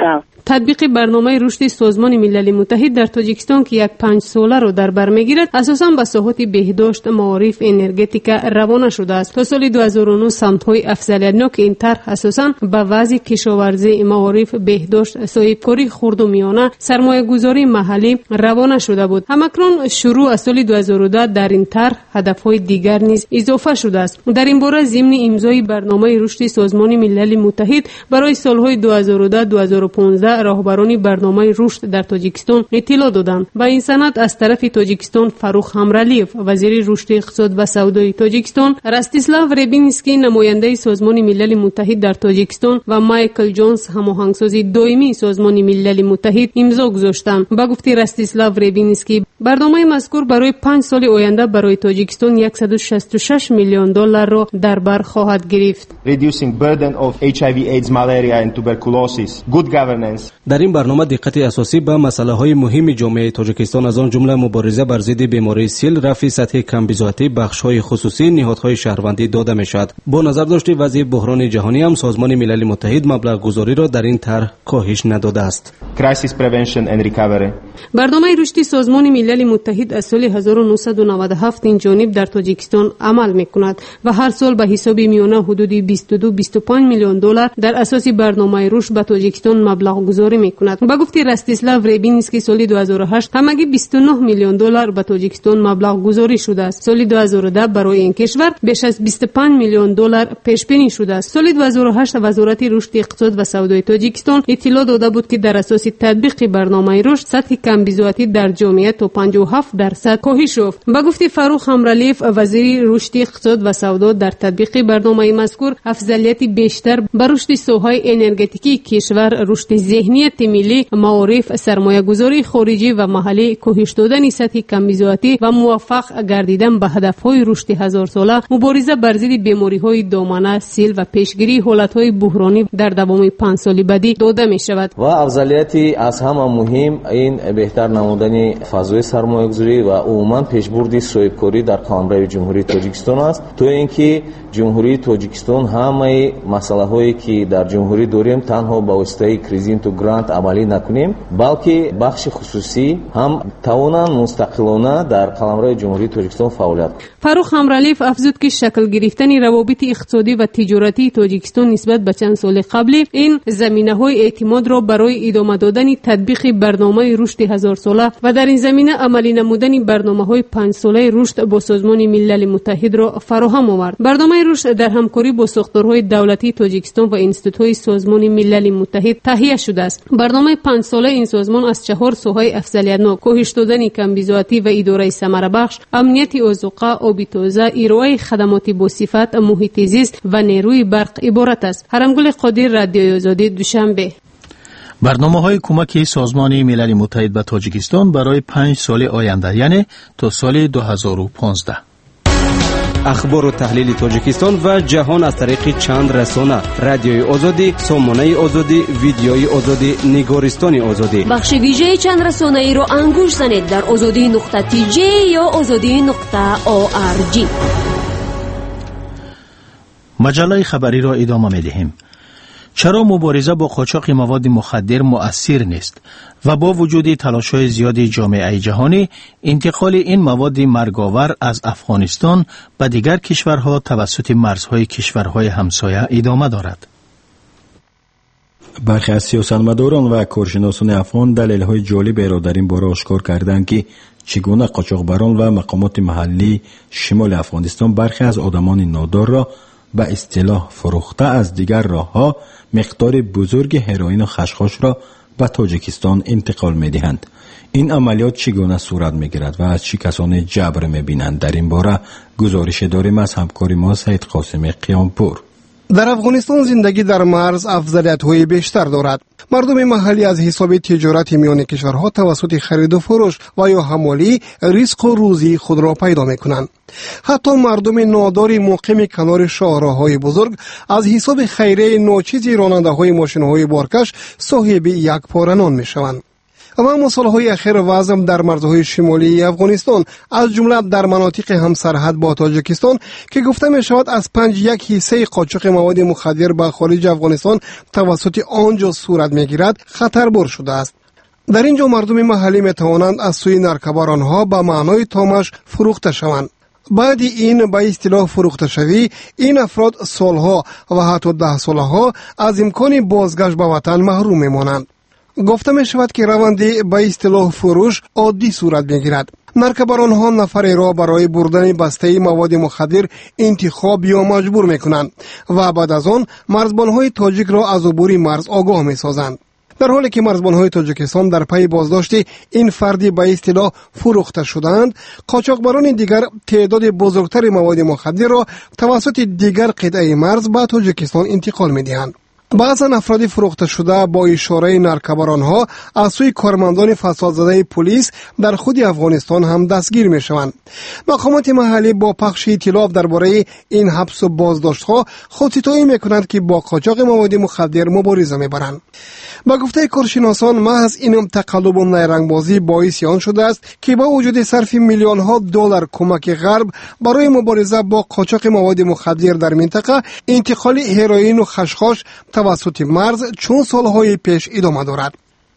تطبیق برنامه رشد سازمان ملل متحد در تاجیکستان که یک 5 ساله را در بر میگیرد اساساً به ساحات بهداشت، معارف، انرژتیکا روانه شده است. تا سال 2009 سمت‌های افضلیت‌ناک این طرح اساساً به وضع کشاورزی، معارف، بهداشت، صاحبکاری خرد و میانه، سرمایه‌گذاری محلی روانه شده بود. همکنون شروع از سال 2010 در این طرح هدف‌های دیگر نیز اضافه شده است. در این باره ضمن امضای برنامه رشد سازمان ملل متحد برای سالهای 2010-2015 راهبران برنامه رشد در تاجیکستان اطلاع دادند. با این سند از طرف تاجیکستان فاروق همرالیف وزیر رشد اقتصاد و سودای تاجیکستان، راستیسلاو ربینسکی نماینده سازمان ملل متحد در تاجیکستان و مایکل جونز هماهنگساز دائمی سازمان ملل متحد امضا گذاشتند. با گفته راستیسلاو ربینسکی برنامه مذکور برای 5 سال آینده برای تاجیکستان $166 میلیون را در بر خواهد گرفت. در این برنامه دقت اساسی به مسائل مهم جامعه تاجیکستان از آن جمله مبارزه بر ضد بیماری سیل، رفع سطح کمبزاعتی بخش‌های خصوصی، نهادهای شهروندی داده می‌شود. با نظر داشته وضع بحران جهانی هم سازمان ملل متحد مبلغ گذاری را در این طرح کاهش نداده است. برنامه رشد سازمان ملل متحد از سال 1997 این جانب در تاجیکستان عمل می‌کند و هر سال به حساب میانه حدود 22-25 میلیون دلار در اساس برنامه رشد به تاجیکستان مبلغ گذاری می‌کند. با گفته راستیسلاو ربینسکی سال 2008 همگی 29 میلیون دلار به تاجیکستان مبلغ گذاری شده است. سال 2010 برای این کشور بیش از 25 میلیون دلار پیش بینی شده است. سال 2008 وزارت رشد اقتصاد و سودای تاجیکستان اطلاع داده بود که در اساس تطبیق برنامه رشد سطح کمبزاعتی در جامعه تا 57% کاهش یافت. با گفته فاروق همرالیف وزیر رشد اقتصاد و سودا در تطبیق برنامه مذکور افضلیت بیشتر بر رشد ساحه انرژتیکی کشور، رشد ذهنیت ملی، معارف، سرمایه‌گذاری خارجی و محلی، کاهش دادن سطح کمبزاعتی و موفق گردیدن به هدف‌های رشد 1000 ساله، مبارزه بر ضد بیماری‌های دامنه، سیل و پیشگیری حالت‌های بحرانی در دوام 5 سال بعدی داده می‌شود. و افضلیتی از همه مهم این بهتر نمودن فضای سرمایه‌گذاری و عموما پیشبرد صاحبکاری در کامرای جمهوری تاجیکستان است. تو اینکه جمهوری تاجیکستان همه مسائلی که در جمهوری داریم تنها با واسطه کریزینت و گرانت عملی نکنیم، بلکه بخش خصوصی هم توانند مستقلانه در قلمرو جمهوری تاجیکستان فعالیت کنند. فاروق همرالیف افزود که شکل گرفتن روابط اقتصادی و تجارتی تاجیکستان نسبت به چند سال قبلی این زمینه‌های اعتماد را برای ادامه دادن تطبیق برنامه رشد 1000 ساله و در این زمینه عملی نمودن برنامه‌های 5 ساله رشد با سازمان ملل متحد را فراهم آورد. برنامه رشد در همکاری با ساختارهای دولتی تاجیکستان و انستیتوی سازمان ملل متحد تهیه شده است. برنامه 5 ساله این سازمان از 4 ساحه افضلیت‌ناک، کاهش دادن کمبزاعتی و اداره ثمره بخش، امنیت اوزقه، آب تازه، ارائه خدمات با صفت، محیط زیست و نیروی برق عبارت است. حرمگل قادر، رادیوی آزادی، دوشنبه. برنامه‌های کمک سازمان ملل متحد به تاجیکستان برای 5 سال آینده، یعنی تا سال 2015. اخبار و تحلیل تاجیکستان و جهان از طریق چند رسانه: رادیوی آزادی، سامانه آزادی، ویدیوی آزادی، نگارستان آزادی. بخش ویژه چند رسانه ای را انگوش زنید در azadi.tj یا azadi.org. مجله خبری را ادامه می‌دهیم. چرا مبارزه با قاچاق مواد مخدر مؤثر نیست و با وجود تلاش‌های زیاد جامعه جهانی انتقال این مواد مرگاور از افغانستان به دیگر کشورها توسط مرزهای کشورهای همسایه ادامه دارد؟ برخی از سیاستمداران و کارشناسان افغان دلایل‌های جالب را در این باره آشکار کردند که چگونه قاچاقبران و مقامات محلی شمال افغانستان برخی از آدمان نادار را به اصطلاح فروخته از دیگر راه‌ها مقدار بزرگ هروئین و خشخاش را به تاجیکستان انتقال می‌دهند. این عملیات چگونه صورت می‌گیرد و از چه کسانی جبر می‌بینند؟ در این باره گزارش داریم از همکار ما سید قاسم قیامپور. در افغانستان زندگی در مرز افضلیت‌های بیشتر دارد. مردم محلی از حساب تجارت میان کشورها توسط خرید و فروش و یا حمالی ریسک و روزی خود را پیدا می‌کنند. حتی مردم نادار مقیم کنار شاهراه‌های بزرگ از حساب خیریه ناچیز راننده‌های ماشین‌های بارکش صاحب یک پاره نان می‌شوند. و اما سالهای اخیر وضع در مرزهای شمالی افغانستان از جمله در مناطق همسرحد با تاجیکستان که گفته می شود از 5/1 قاچاق مواد مخدر به خارج افغانستان توسط آنجا صورت می گیرد خطربار شده است. در اینجا مردم محلی می توانند از سوی نرکبارانها به معنای تامش فروخته شوند. بعد این به اصطلاح فروخته شوی این افراد سالها و حتی 10 سالها از امکان بازگشت به وطن محروم می مانند. گفته می شود که روند به اصطلاح فروش عادی صورت می گیرد. نرکبارانها نفر را برای بردن بسته مواد مخدر انتخاب یا مجبور می کنند و بعد از آن مرزبانهای تاجیک را از عبور مرز آگاه می سازند. در حالی که مرزبانهای تاجیکستان در پی بازداشت این فردی به اصطلاح فروخته شدند، قاچاقبران دیگر تعداد بزرگتر مواد مخدر را توسط دیگر قطعه مرز به تاجیکستان انتقال می دهند. بعضا افراد فروخته شده با اشاره نرکبارانها از سوی کارمندان فساد زده پلیس در خود افغانستان هم دستگیر می شوند. مقامات محلی با پخش اطلاع درباره این حبس و بازداشت‌ها خودستایی می کنند که با قاچاق مواد مخدر مبارزه می برند. با گفته کارشناسان محض این تقلب و نیرنگبازی باعث آن شده است که با وجود صرف میلیون ها دلار کمک غرب برای مبارزه با قاچاق مواد مخدر در منطقه، انتقال هروئین و خشخاش توسط مرز چون سالهای پیش ادامه دارد.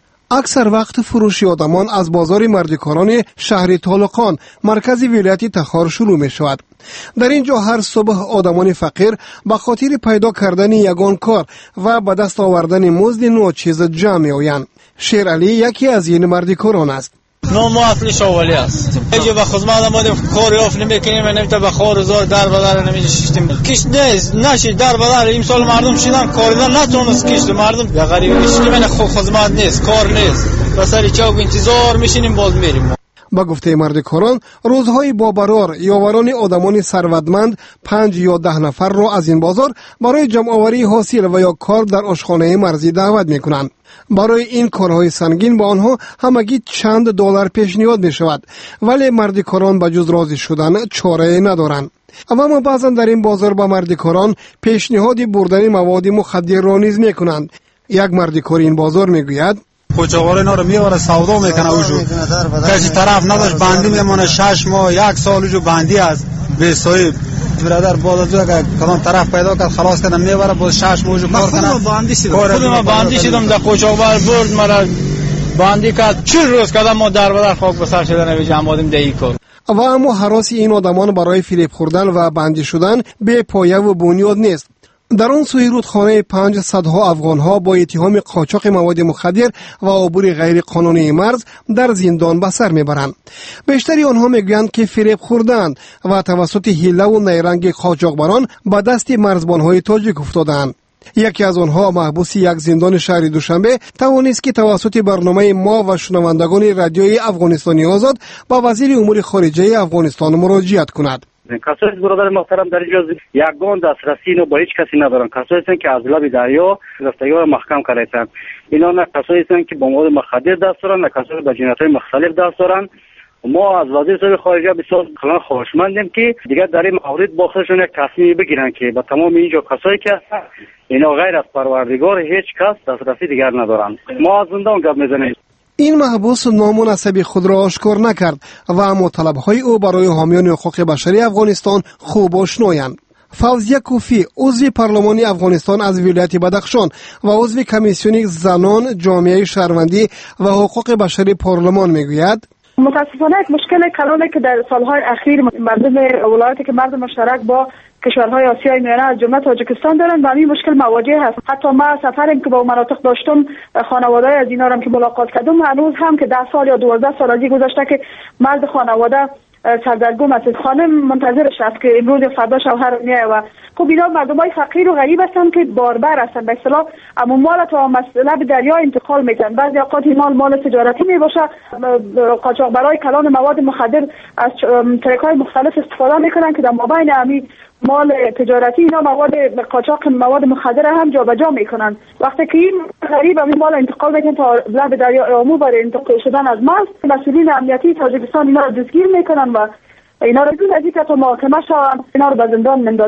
اکثر وقت فروش آدمان از بازار مردکاران شهر طالقان مرکز ولایت تخار شروع می شود. در اینجا هر صبح آدمان فقیر به خاطر پیدا کردن یگان کار و به دست آوردن مزد ناچیز جمع می آیند. شیر علی یکی از این مردکاران است. نام ما اصلی شوالی است. اینجا به خدمت ما کار یافت نمیکنیم و نمیته به خار زار در بدر نمیشیم. کش نشید در بدر امسال مردم شدن کاریدن نتونست کشت مردم یا غریبی میشیم من خدمت نیست کار نیست. بسری چاق انتظار میشینیم باز میریم. با گفته مردکاران روزهای با برار یاوران آدمان ثروتمند 5 یا 10 نفر را از این بازار برای جمع آوری حاصل و یا کار در آشخانه مرزی دعوت میکنند. برای این کارهای سنگین با آنها همگی چند دلار پیشنهاد می شود، ولی مردکاران به جز راضی شدن چاره ندارند. اما بعضا در این بازار با مردکاران پیشنهاد بردن مواد مخدر را نیز می کنند. یک مردکار این بازار می گوید قاچاقبر اینا رو میبره سودا میکنه اوجو کسی طرف نداشت بندی میمونه 6 ماه 1 سال اوجو بندی است به صاحب برادر باز از اگه کدام طرف پیدا کرد خلاص کردم میبره باز 6 ماه اوجو کار کنه. خودم بندی شدم در قاچاقبر برد مرا بندی کرد 40 روز کردم ما در بدر خاک بسر شدن و جمع آدم دهی کار. و اما هراس این آدمان برای فریب خوردن و بندی شدن به پایه و بنیاد نیست. در آن سوی رودخانه 500 ها افغان ها با اتهام قاچاق مواد مخدر و عبور غیر قانونی مرز در زندان به سر میبرند. بیشتری آنها میگویند که فریب خوردند و توسط حیله و نیرنگ قاچاقبران به دست مرزبان های تاجیک افتادند. یکی از آنها محبوس یک زندان شهر دوشنبه توانست که توسط برنامه ما و شنوندگان رادیوی افغانستانی آزاد با وزیر امور خارجه افغانستان مراجعت کند. کسایی برادر محترم در اینجا یگان دسترسی اینو با هیچ کسی ندارن. کسایی هستند که از لب دریا رفتگی را محکم کردن. اینا نه کسایی هستند که با مواد مخدر دست دارن، نه کسایی با جنایت‌های مختلف دست دارن. ما از وزیر صاحب خارجه بسیار خواهشمندیم که دیگر در این مورد با خودشون یک تصمیم بگیرن که با تمام اینجا کسایی که هستن اینا غیر از پروردگار هیچ کس دسترسی دیگر ندارن. ما از زندان گپ میزنیم. این محبوس نامناسب خود را آشکار نکرد و اما طلب‌های او برای حامیان حقوق بشری افغانستان خوب آشنایند. فوزیه کوفی عضو پارلمان افغانستان از ولایت بدخشان و عضو کمیسیون زنان جامعه شهروندی و حقوق بشری پارلمان میگوید متاسفانه یک مشکل کلانی که در سالهای اخیر مردم ولایتی که مردم مشترک با کشورهای آسیای میانه از جمله تاجیکستان دارن و این مشکل مواجه هست. حتی ما سفری که با مناطق داشتم خانواده از اینا هم که ملاقات کردم هنوز هم که 10 سال یا 12 سال از گذشته که مرد خانواده سردرگم است، خانه منتظرش است که امروز یا فردا شوهر میاد و خب اینا مردمای فقیر و غریب هستن که باربر هستن به اصطلاح اما مال تا مسئله به دریا انتقال میکنن. بعضی اوقات مال تجارتی میباشه. قاچاقبرای کلان مواد مخدر از طریق‌های مختلف استفاده میکنن که در مابین همین مال تجارتی اینا مواد قاچاق مواد مخدر هم جابجا میکنن. وقتی که این غریب همین مال انتقال میکنن تا لب دریا عمو برای انتقال شدن از مرز، مسئولین امنیتی تاجیکستان اینا رو دستگیر میکنن و اینا رو از اینکه تا محاکمه شوند اینا رو به زندان میندازن.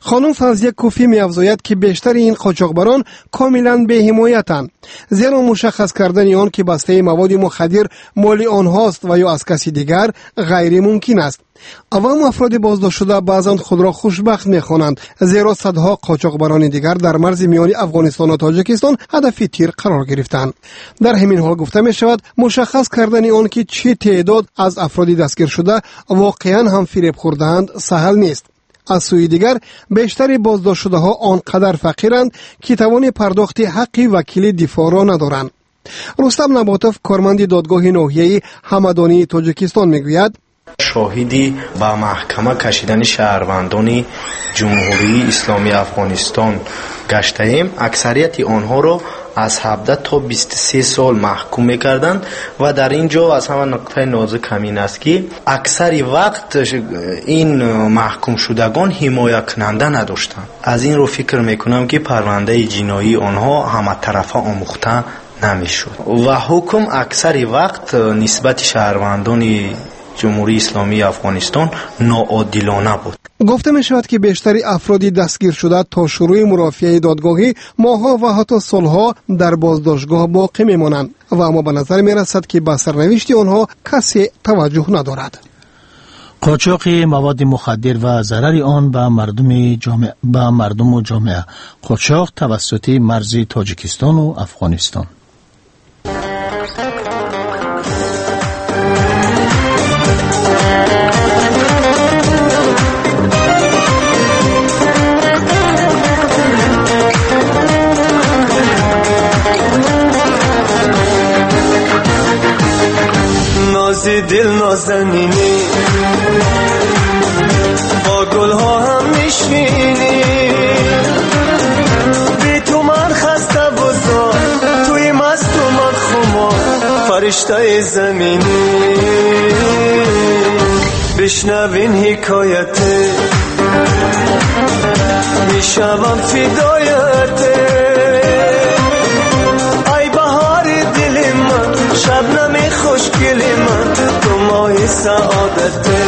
خانم فضلیه کوفی می‌افزاید که بیشتر این قاچاقبران کاملا بی حمایتند، زیرا مشخص کردن آن که بسته مواد مخدر مال آنهاست و یا از کسی دیگر غیر ممکن است. عوام افراد بازداشت شده بعضا خود را خوشبخت می‌خوانند، زیرا صدها قاچاقبران دیگر در مرز میان افغانستان و تاجیکستان هدف تیر قرار گرفتند. در همین حال گفته می‌شود مشخص کردن آن که چه تعداد از افراد دستگیر شده واقعا هم فریب خورده‌اند سهل نیست. از سوی دیگر بیشتر بازداشت شده ها آنقدر فقیرند که توان پرداخت حق وکیل دفاع را ندارند. رستم نباتوف کارمند دادگاه ناحیه‌ای همدانی تاجیکستان میگوید شاهدی با محکمه کشیدن شهروندان جمهوری اسلامی افغانستان گشتیم. اکثریت آنها را از 17 تا 23 سال محکوم می‌کردند و در اینجا از همه نقطه نازک همین است که اکثری وقت این محکوم شدگان حمایت کننده نداشتند. از این رو فکر میکنم که پرونده جنایی آنها همه طرفه آموخته نمیشد و حکم اکثری وقت نسبت شهروندان جمهوری اسلامی افغانستان ناعادلانه بود. گفته می شود که بیشتری افرادی دستگیر شده تا شروع مرافعه دادگاهی ماه‌ها و حتی سالها در بازداشتگاه باقی می مانند و اما به نظر می رسد که به سرنوشت آنها کسی توجه ندارد. قاچاق مواد مخدر و ضرر آن به مردم و جامعه. قاچاق توسط مرز تاجیکستان و افغانستان. دل نازنینی با گل ها هم میشینی، بی تو من خسته بزار، توی مست و من خمار، فرشته زمینی. بشنوین حکایته میشوم فدایته، ای بهار دل من، شبنم خوشگل من، تو ماه سعادته.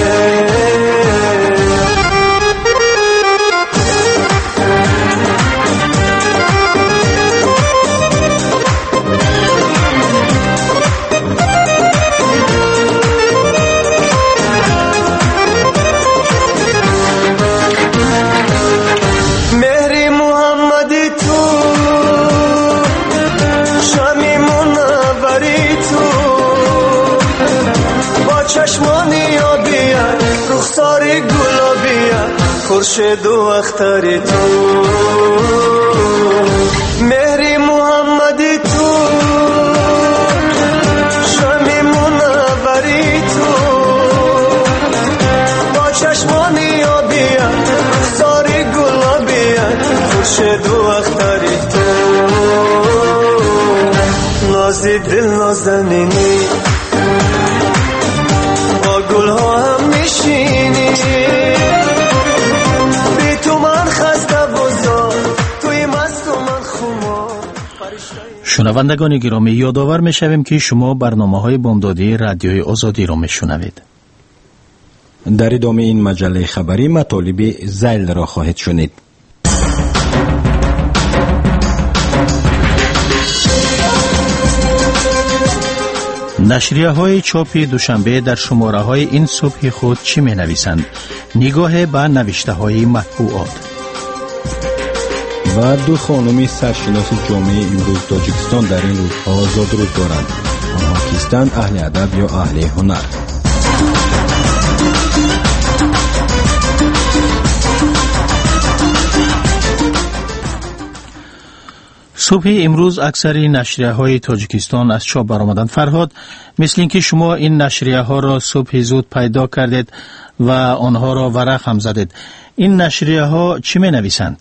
مهری محمدی تو، شمی منوری تو، با چشمانی آبیه، رخساری گلابیه، خورشید و اختری تو. مهری محمدی تو، شمی منوری تو، با چشمانی آبیه، رخساری گلابیه، خورشید و اختری تو. نازی دل نازنینی با گل ها هم میشینی، بی تو من خسته بزار، توی مست و من خمار. شنوندگان گرامی، یادآور میشویم که شما برنامه‌های بامدادی رادیوی آزادی را میشنوید. در ادامه این مجله خبری مطالب ذیل را خواهید شنید. نشریه های چاپ دوشنبه در شماره های این صبح خود چی می نویسند؟ نگاه به نوشته های مطبوعات. و دو خانم سرشناس جامعه امروز تاجیکستان در این روزها آزاد روز دارند. آنها کیستند؟ اهل ادب یا اهل هنر؟ صبح امروز اکثر نشریه های تاجیکستان از چاپ برآمدند. فرهاد، مثل اینکه شما این نشریه ها را صبح زود پیدا کردید و آنها را ورق هم زدید. این نشریه ها چی می نویسند؟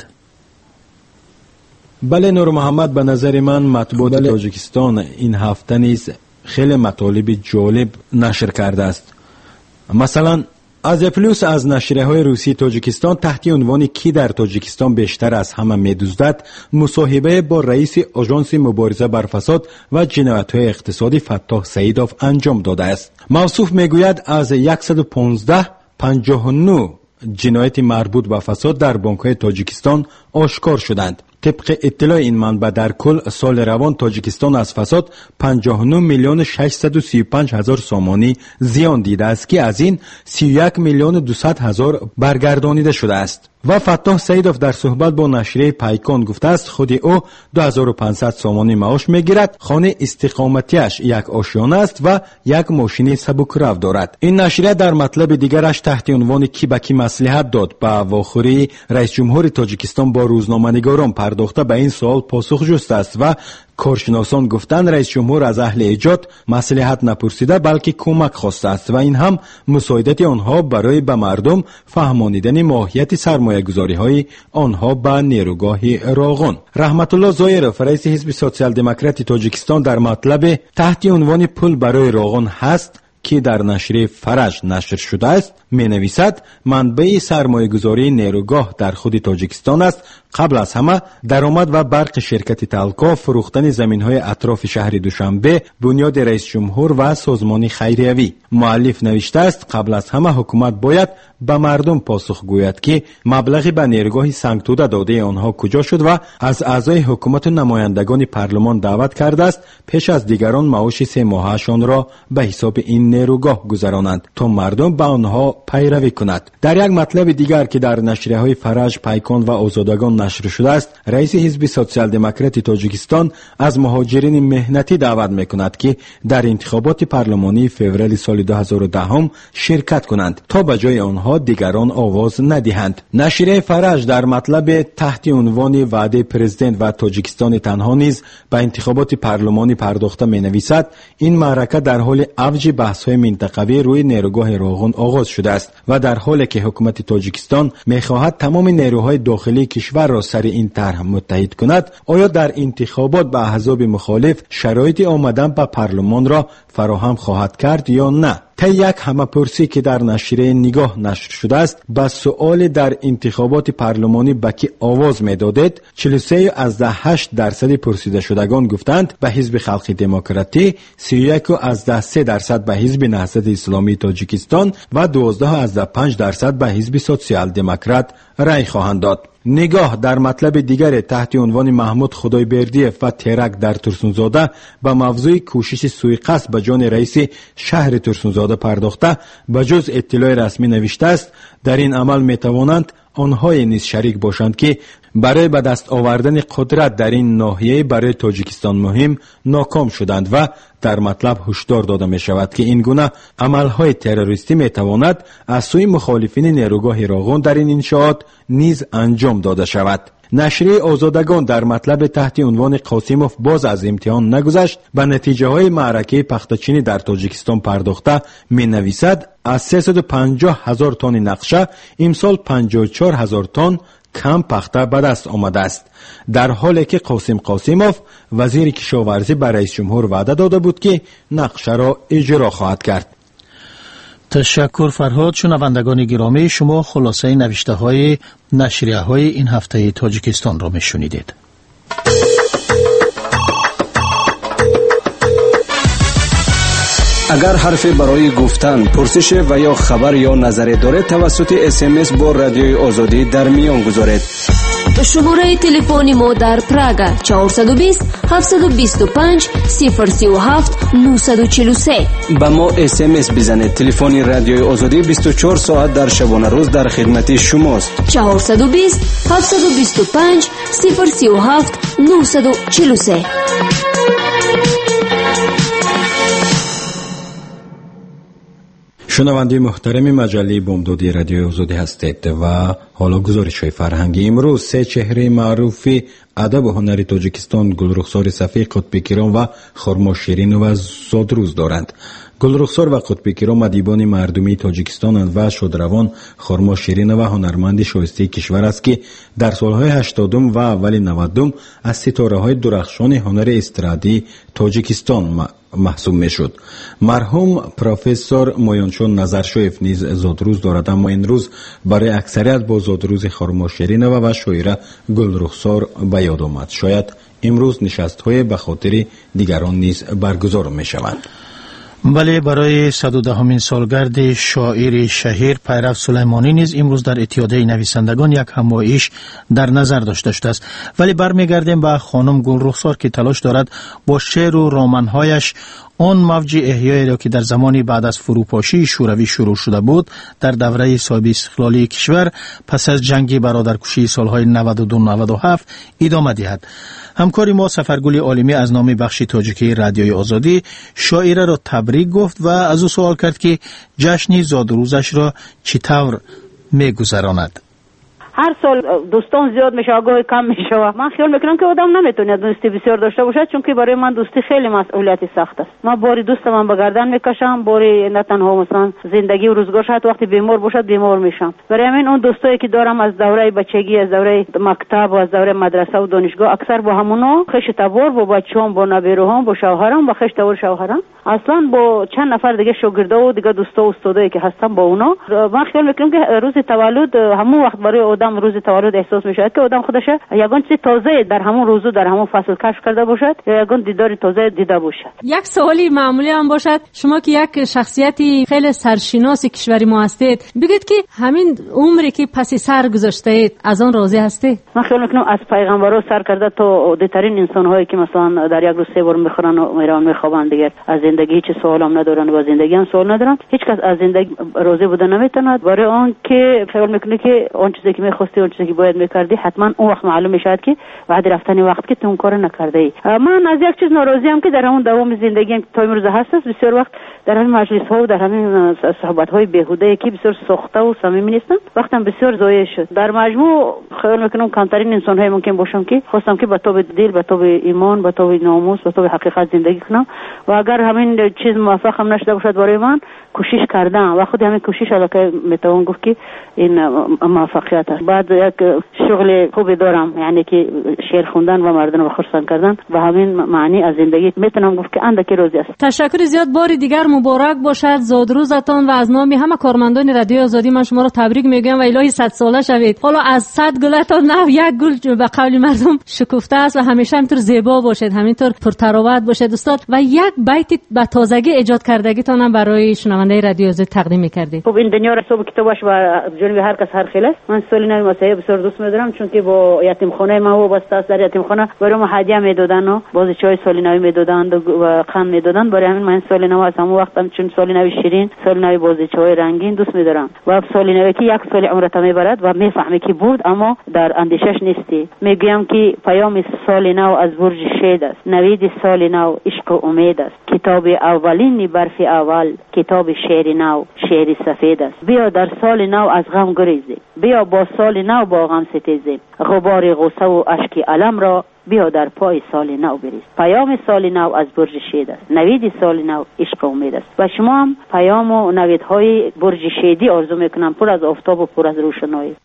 بله نور محمد، به نظر من مطبوعات تاجیکستان این هفته نیز خیلی مطالب جالب نشر کرده است. مثلا از پلوس از نشریه های روسی تاجیکستان تحت عنوان کی در تاجیکستان بیشتر از همه می‌دزدد مصاحبه با رئیس آژانس مبارزه بر فساد و جنایت‌های اقتصادی فتاح سعیدوف انجام داده است. موصوف میگوید از 115 59 جنایت مربوط به فساد در بانک‌های تاجیکستان آشکار شدند. طبق اطلاع این منبع در کل سال روان تاجیکستان از فساد 59 میلیون 635 هزار سامانی زیان دیده است که از این 31 میلیون 200 هزار برگردانیده شده است. و فتاح سیدوف در صحبت با نشریه پیکان گفته است خود او 2500 سامانی معاش میگیرد، خانه استقامتیش یک آشیانه است و یک ماشین سبکرو دارد. این نشریه در مطلب دیگرش تحت عنوان کی به کی مصلحت داد به واخوری رئیس جمهور تاجیکستان با روزنامه‌نگاران پرداخته به این سوال پاسخ جست است و کارشناسان گفتند رئیس جمهور از اهل ایجاد مصلحت نپرسیده بلکه کمک خواسته است و این هم مساعدت آنها برای به مردم فهمانیدن ماهیت سرمایه‌گذاری‌های آنها به نیروگاه راغون. رحمت الله زایرف رئیس حزب سوسیال دموکرات تاجیکستان در مطلب تحت عنوان پول برای راغون هست که در نشریه فرج نشر شده است می نویسد منبع سرمایه‌گذاری نیروگاه در خود تاجیکستان است. قبل از همه درآمد و برق شرکت تلکا، فروختن زمین‌های اطراف شهر دوشنبه، بنیاد رئیس جمهور و سازمان خیریوی. مؤلف نوشته است قبل از همه حکومت باید به مردم پاسخ گوید که مبلغی به نیروگاه سنگتوده داده آنها کجا شد و از اعضای حکومت و نمایندگان پارلمان دعوت کرده است پیش از دیگران معاش 3 ماهشان را به حساب این نیروگاه گذرانند تا مردم به آنها پیروی کند. در یک مطلب دیگر که در نشریه‌های فرج، پیکان و آزادگان نشر شده است، رئیس حزب سوسیال دموکرات تاجیکستان از مهاجرین مهنتی دعوت می‌کند که در انتخابات پارلمانی فوریه سال 2010 شرکت کنند تا به جای آنها دیگران آواز ندهند. نشریه فرج در مطلب تحت عنوان وعده پرزیدنت و تاجیکستان تنها نیز به انتخابات پارلمانی پرداخته می‌نویسد این معرکه در حال اوج بحث‌های منطقوی روی نیروگاه راغون آغاز شده است و در حالی که حکومت تاجیکستان می‌خواهد تمام نیروهای داخلی کشور را سر این طرح متحد کند، آیا در انتخابات به احزاب مخالف شرایط آمدن به پارلمان را فراهم خواهد کرد یا نه؟ تا یک همه‌پرسی که در نشریه نگاه نشر شده است به سؤال در انتخابات پارلمانی به کی آواز می‌دادید 43.8% پرسیده شدگان گفتند به حزب خلق دموکراتی، 31.3% به حزب نهضت اسلامی تاجیکستان و 12.5% به حزب سوسیال دموکرات رای خواهند داد. نگاه در مطلب دیگر تحت عنوان محمود خدایبردیف و ترک در ترسونزاده به موضوع کوشش سوءقصد به جان رئیس شهر ترسونزاده پرداخته به جز اطلاع رسمی نوشته است در این عمل میتوانند آنهای نیز شریک باشند که برای به دست آوردن قدرت در این ناحیه برای تاجیکستان مهم ناکام شدند و در مطلب هشدار داده می شود که این گونه عملهای تروریستی می تواند از سوی مخالفین نیروگاه راغون در این انشاءات نیز انجام داده شود. نشریه آزادگان در مطلب تحت عنوان قاسموف باز از امتحان نگذشت به نتیجه های معرکه پختچینی در تاجیکستان پرداخته می نویسد از 350,000 تن نقشه امسال 54,000 تن کم پخته به دست آمده است، در حالی که قاسموف وزیر کشاورزی به رئیس جمهور وعده داده بود که نقشه را اجرا خواهد کرد. تشکر فرهاد. شنوندگان گرامی، شما خلاصه نوشته های نشریه های این هفته تاجیکستان را میشنیدید. اگر حرفی برای گفتن، پرسش و یا خبر یا نظری دارید توسط SMS با رادیوی آزادی در میان گذارید. شماره تلفن ما در پراگ 420 725 037 943. با ما SMS بزنید. تلفن رادیوی آزادی 24 ساعت در شبانه روز در خدمت شماست. 420 725 037 943. شنونده محترم مجله بامدادی رادیو آزادی هستید و حالا گزارش های فرهنگی. امروز 3 چهره معروف ادب و هنر تاجیکستان گلرخسار صفی، قطبی کرام و خرما شیرین و زادروز دارند. گلرخسار و قطبی کرام ادیبان مردمی تاجیکستانند و شادروان خرما شیرین و هنرمند شایسته کشور است که در سالهای 80 و اول 90 از ستاره های درخشان هنر استرادی تاجیکستان محسوب میشد. مرحوم پروفسور مویانچون نظرشویف نیز زادروز دارد، اما این روز برای اکثریت با زادروز خرما شیرین و شاعره گلرخسار به یاد آمد. شاید امروز نشست های به خاطر دیگران نیز برگزار می شوند. بله، برای 110مین سالگرد شاعر شهیر پیرو سلیمانی نیز امروز در اتحادیه نویسندگان یک همایش در نظر داشته است. ولی برمیگردیم به خانم گل رخسار که تلاش دارد با شعر و رامانهایش آن موج احیایی را که در زمانی بعد از فروپاشی شوروی شروع شده بود در دوره صاحب استقلالی کشور پس از جنگ برادرکشی سالهای 92-97 ادامه دهد. همکاری ما سفرگل عالمی از نام بخش تاجیکی رادیوی آزادی شاعره را تبریک گفت و از او سوال کرد که جشن زادروزش را چطور می‌گذراند. هر سال دوستان زیاد میشه، آگاهی کم میشه. من خیال میکنم که آدم نمیتونه دوستی بسیار داشته باشه، چون که برای من دوستی خیلی مسئولیت سخت است. من باری دوست من به گردن میکشم، باری نه تنها مثلا زندگی و روزگار شد وقتی بیمار باشد بیمار میشم. برای همین اون دوستایی که دارم از دوره بچگی، از دوره مکتب و از دوره مدرسه و دانشگاه، اکثر با همونا خشت تبار با بچه‌ام، با نوه‌روام، با شوهرم، با خشت تبار شوهرم، اصلا با چند نفر دیگه شاگردا و دیگه دوستا و استادایی که هستم با اونا. من خیال میکنم که روز تولد همون وقت برای آدم روز تولد احساس میشه که آدم خودش یگان چیز تازه در همون روزو در همون فصل کشف کرده باشد یا یگان دیدار تازه دیده باشد. یک سوالی معمولی هم باشد، شما که یک شخصیتی خیلی سرشناس کشوری ما هستید، بگید که همین عمری که پس سر گذاشتید از آن راضی هستید؟ من خیال میکنم از پیغمبرا سر کرده تا عادی‌ترین انسان‌هایی که مثلا در یک روز 3 بار میخورن و میرن میخوابن، دیگه از زندگی هیچ سوال هم ندارن و زندگی هم سوال ندارن. هیچ کس از زندگی راضی بودن نمیتونه، برای آن که خیال میکنه که آن چیزی که میخواستی، آن چیزی که باید میکردی، حتما اون وقت معلوم میشد که بعد رفتن وقت که تو اون کارو نکرده ای. من از یک چیز ناراضی ام که در همون دوام زندگی تا امروز هست، بسیار وقت در همین مجلس ها و در همین صحبت های بیهوده که بسیار ساخته و صمیمی نیستن، وقتم بسیار ضایع شد. در مجموع خیال میکنم کمترین انسان های ممکن باشم که خواستم که با تو دل، با تو ایمان، با تو ناموس، با تو حقیقت زندگی کنم و اگر همین چیز موفق هم نشده باشد برای من، کوشش کردم و خود همین کوشش علاقه میتوان گفت که این موفقیت است. بعد یک شغل خوبی دارم، یعنی که شعر خوندن و مردم رو خرسند کردن و همین معنی از زندگی میتونم گفت که اندکی روزی است. تشکر زیاد، بار دیگر مبارک باشد زادروزتان و از نام همه کارمندان رادیو آزادی من شما رو تبریک میگم و الهی 100 ساله شوید. حالا از 100 گلتان نه یک گل به قول مردم شکفته است و همیشه همینطور زیبا باشید، همینطور پرتراوت باشید استاد. و یک بیت به تازگی ایجاد کردگیتان هم برای شنونده رادیو آزادی تقدیم می‌کردید. خب این دنیا را صبح کتابش و جنبی هر کس هر خیل است. من سالی نوی مسیحی بسیار دوست می‌دارم، چون که با یتیمخانه ما وابسته است. در یتیمخانه برای ما هدیه میدادن و باز چای سالی نوی میدادن و قند میدادن. برای همین من سالی نو از همون وقتم چون سالی نوی شیرین، سالی نوی باز چای رنگین دوست می‌دارم و سالی نوی که یک سال عمرت میبرد و میفهمی که بود اما در اندیشش نیستی. میگم که پیام سال نو از برج شید است، نوید سال نو عشق و امید است، کتاب اولین برف اول، کتاب شعر نو شعر سفید است. بیا در سال نو از غم گریزی، بیا با سال نو با غم ستیزی، غبار غصه و اشک علم را بیا در پای سال نو بریز. پیام سال نو از برج شید است، نوید سال نو عشق و امید است. و شما هم پیام و نویدهای برج شیدی آرزو میکنم، پر از آفتاب و پر از روشنایی.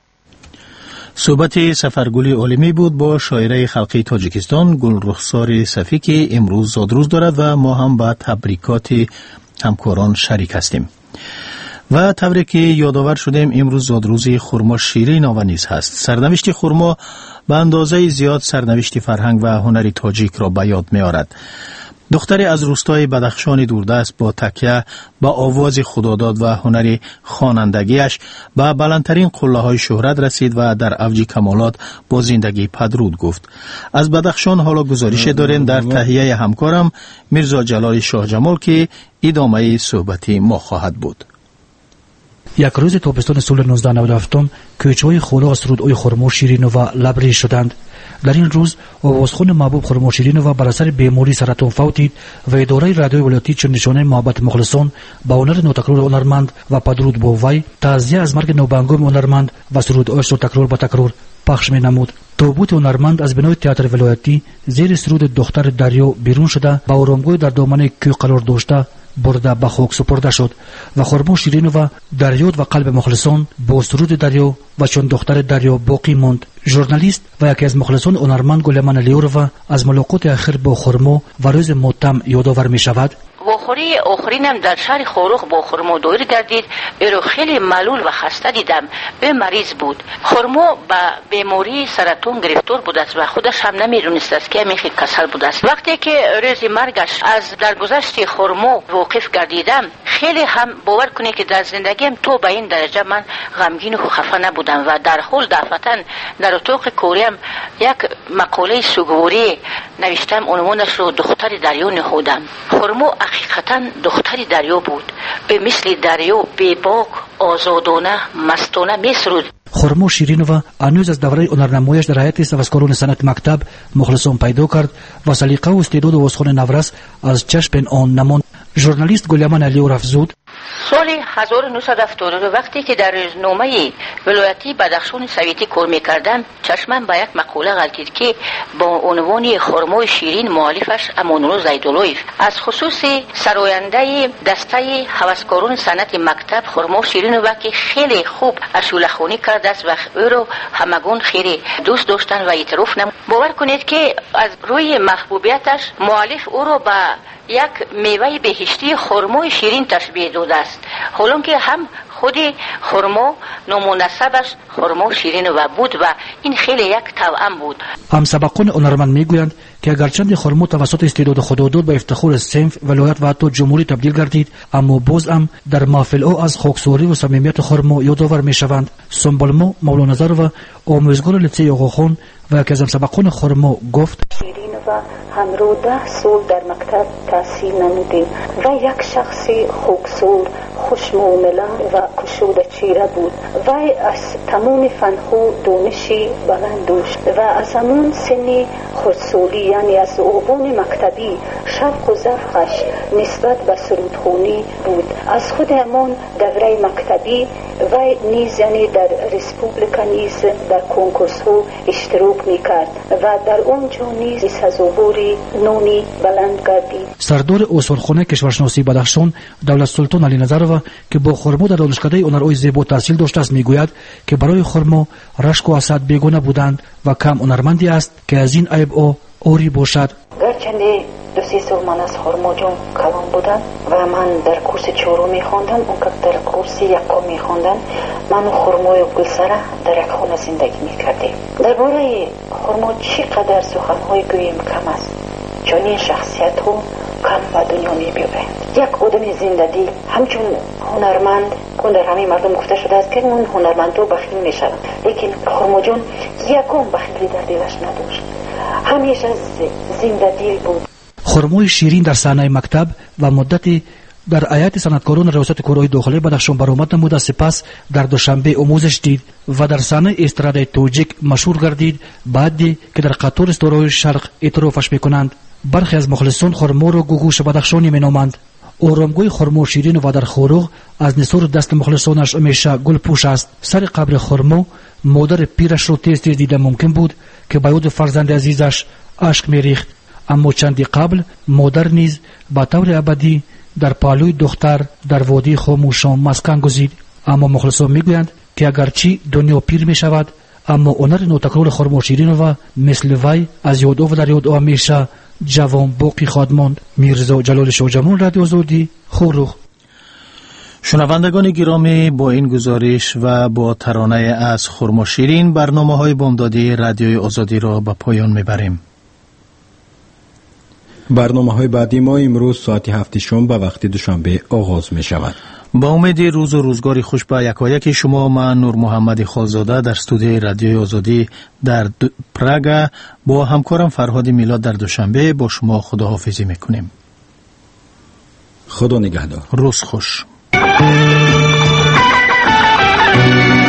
صحبت سفرگل عالمی بود با شاعره خلقی تاجیکستان گل رخسار صفی که امروز زادروز دارد و ما هم با تبریکات همکاران شریک هستیم. و طوری که یادآور شدیم امروز زادروز خرما شیرین و نیز هست. سرنوشت خرما به اندازه زیاد سرنوشت فرهنگ و هنر تاجیک را به یاد می آورد. دختری از روستای بدخشان دوردست با تکیه به آواز خداداد و هنر خوانندگیش به بلندترین قله‌های شهرت رسید و در اوج کمالات با زندگی پدرود گفت. از بدخشان حالا گزارش داریم در تهیه همکارم میرزا جلال شاه جمال که ادامه صحبت ما خواهد بود. یک روز تابستان سال 1997 کوچه‌های خورا سرودهای خرما شیرین و لبریز شدند. در این روز آوازخوان محبوب خرما شیرین و بر اثر بیماری سرطان فوتید و اداره رادیوی ولایتی چون نشانه محبت مخلصان با هنر نوتکرار هنرمند و پدرود با وی تعزیه از مرگ نوبنگام هنرمند و سرودهای تکرار به تکرار پخش می نمود. تابوت هنرمند از بنای تئاتر ولایتی زیر سرود دختر دریا بیرون شده و آرامگاه در دامن کوه قرار داشته برده به خاک سپرده شد و خرما شیرین و دریاد و قلب مخلصان با سرود دریا و چون دختر دریا باقی ماند. ژورنالیست و یکی از مخلصان هنرمند گلمن لیوروا از ملاقات اخیر با خرما و روز ماتم یادآور می شود. با غمخوری آخرینم در شهر خورخ با خرما دایر گردید. او خیلی ملول و خسته دیدم. به مریض بود. خرما با بیماری سرطان گرفتار بود است و خودش هم نمیدونست است که میخی کسل بود است. وقتی که روز مرگش از درگذشت خرما واقف گردیدم، خیلی هم باور کنید که در زندگیم تو به این درجه من غمگین و خفه نبودم و در حال دفعتاً در اتاق کوریم یک مقاله سوگواری نوشتم، عنوانش رو دختر دریا نهادم. خرما حقیقتاً دختر دریا بود، به مثل دریا بی‌باک، آزادانه، مستانه میسرود. خرما شیرینова هنوز از دوره هنرنمایش در هیئت سواسکاران صنعت مکتب مخلصان پیدا کرد و سلیقه و استعداد آوازخوان نورس از چشم آن نماند. ژورنالیست گلیمان علیور افزود: سال 1972 وقتی که در روزنامه ولایتی بدخشان سویتی کار میکردم، چشمم به یک مقاله غلطید که با عنوان خرمای شیرین مؤلفش امان‌الله زیدالله‌ای از خصوص سراینده دسته هوسکاران صنعت مکتب خرما شیرینova که خیلی خوب اشوله‌خوانی کرده است و او رو همگان خیلی دوست داشتن و اعتراف نمود. باور کنید که از روی محبوبیتش مؤلف او رو به یک میوه بهشتی خرمای شیرین تشبیه داده است، حالان که هم خود خرما نامناسبش خرما شیرین و بود و این خیلی یک توأم بود. همسبقان هنرمند میگویند که اگرچند خرما توسط استعداد خودآدود به افتخار صنف، ولایت و حتی جمهوری تبدیل گردید، اما باز هم در محفل ها از خاکساری و صمیمیت خرما یادآور میشوند. سنبالما مولانظرова آموزگار لیسه آقاخان و یکی از همسبقان خرما گفت: و همرو 10 سال در مکتب تحصیل نمودیم و یک شخصی خوکسول، خوشمعامله و کشوده چهره بود. وی از تمام فنها دانشی بلند داشت و از همون سن خردسالی، یعنی از اوبان مکتبی، شوق و ذوقش نسبت به سرودخوانی بود. از خود همان دوره مکتبی وی نیز یعنی در ریسپوبلیکا نیز در کنکورس ها اشتراک میکرد و در اونجا نیز سزاواری نونی بلند گردید. سردار استانخانه کشورشناسی بدخشان دولت سلطان علی نظرova که با خرما در دانشکده هنرهای زیبا تحصیل داشته است میگوید که برای خرما رشک و حسد بیگانه بودند و کم هنرمندی است که از این عیب اوری باشد. گرچند 2-3 سال من از خرما جان کلام بودم و من در کورس 4 میخواندم، اون که در کورس 1 میخواندم. من و خرمای گلسره در یک خانه زندگی میکردیم. درباره خرما چقدر سخنهای گوییم کم است، چون این شخصیت ها کم به دنیا میبیایند. یک آدم زندگی همچون هنرمند که در همه مردم گفته شده است که اون هنرمند ها بخیل میشوند، لیکن خرما جان یکم بخیلی در دلش نداشت، همیشه زنده دل بود. خرمای شیرین در صحنه مکتب و مدتی در هیئت صنعتکاران ریاست کارهای داخلی بدخشان برآمد نمود، سپس در دوشنبه آموزش دید و در صحنه استرادای توجیک مشهور گردید، بعدی که در قطار استورای شرق اعترافش میکنند. برخی از مخلصان خرما را گوگوش بدخشانی مینامند. آرامگاه خرما شیرین و در خورخ از نثار دست مخلصانش همیشه گل پوش است. سر قبر خرما مادر پیرش را تیز تیز دیده ممکن بود که به یاد فرزند عزیزش اشک میریخت، اما چندی قبل مادر نیز به طور ابدی در پالوی دختر در وادی خاموشان مسکن گزید. اما مخلصان میگویند که اگرچه دنیا پیر میشود، اما هنر نوتکرار خرما شیرینova مثل وی از یاد و در یاد همیشه جوان باقی خواهد ماند. میرزا جلال شاهجمال، رادیو آزادی، خورخ. شنوندگان گرامی، با این گزارش و با ترانه از خرما شیرین برنامه‌های بامدادی رادیوی آزادی را به پایان میبریم. برنامه‌های بعدی ما امروز ساعت 7 شنبه به وقت دوشنبه آغاز می شود. با امید روز و روزگاری خوش به یکایک شما، من نور محمد خالزاده در استودیوی رادیوی آزادی در پراگ با همکارم فرهاد میلاد در دوشنبه با شما خداحافظی میکنیم. خدا نگهدار. روز خوش.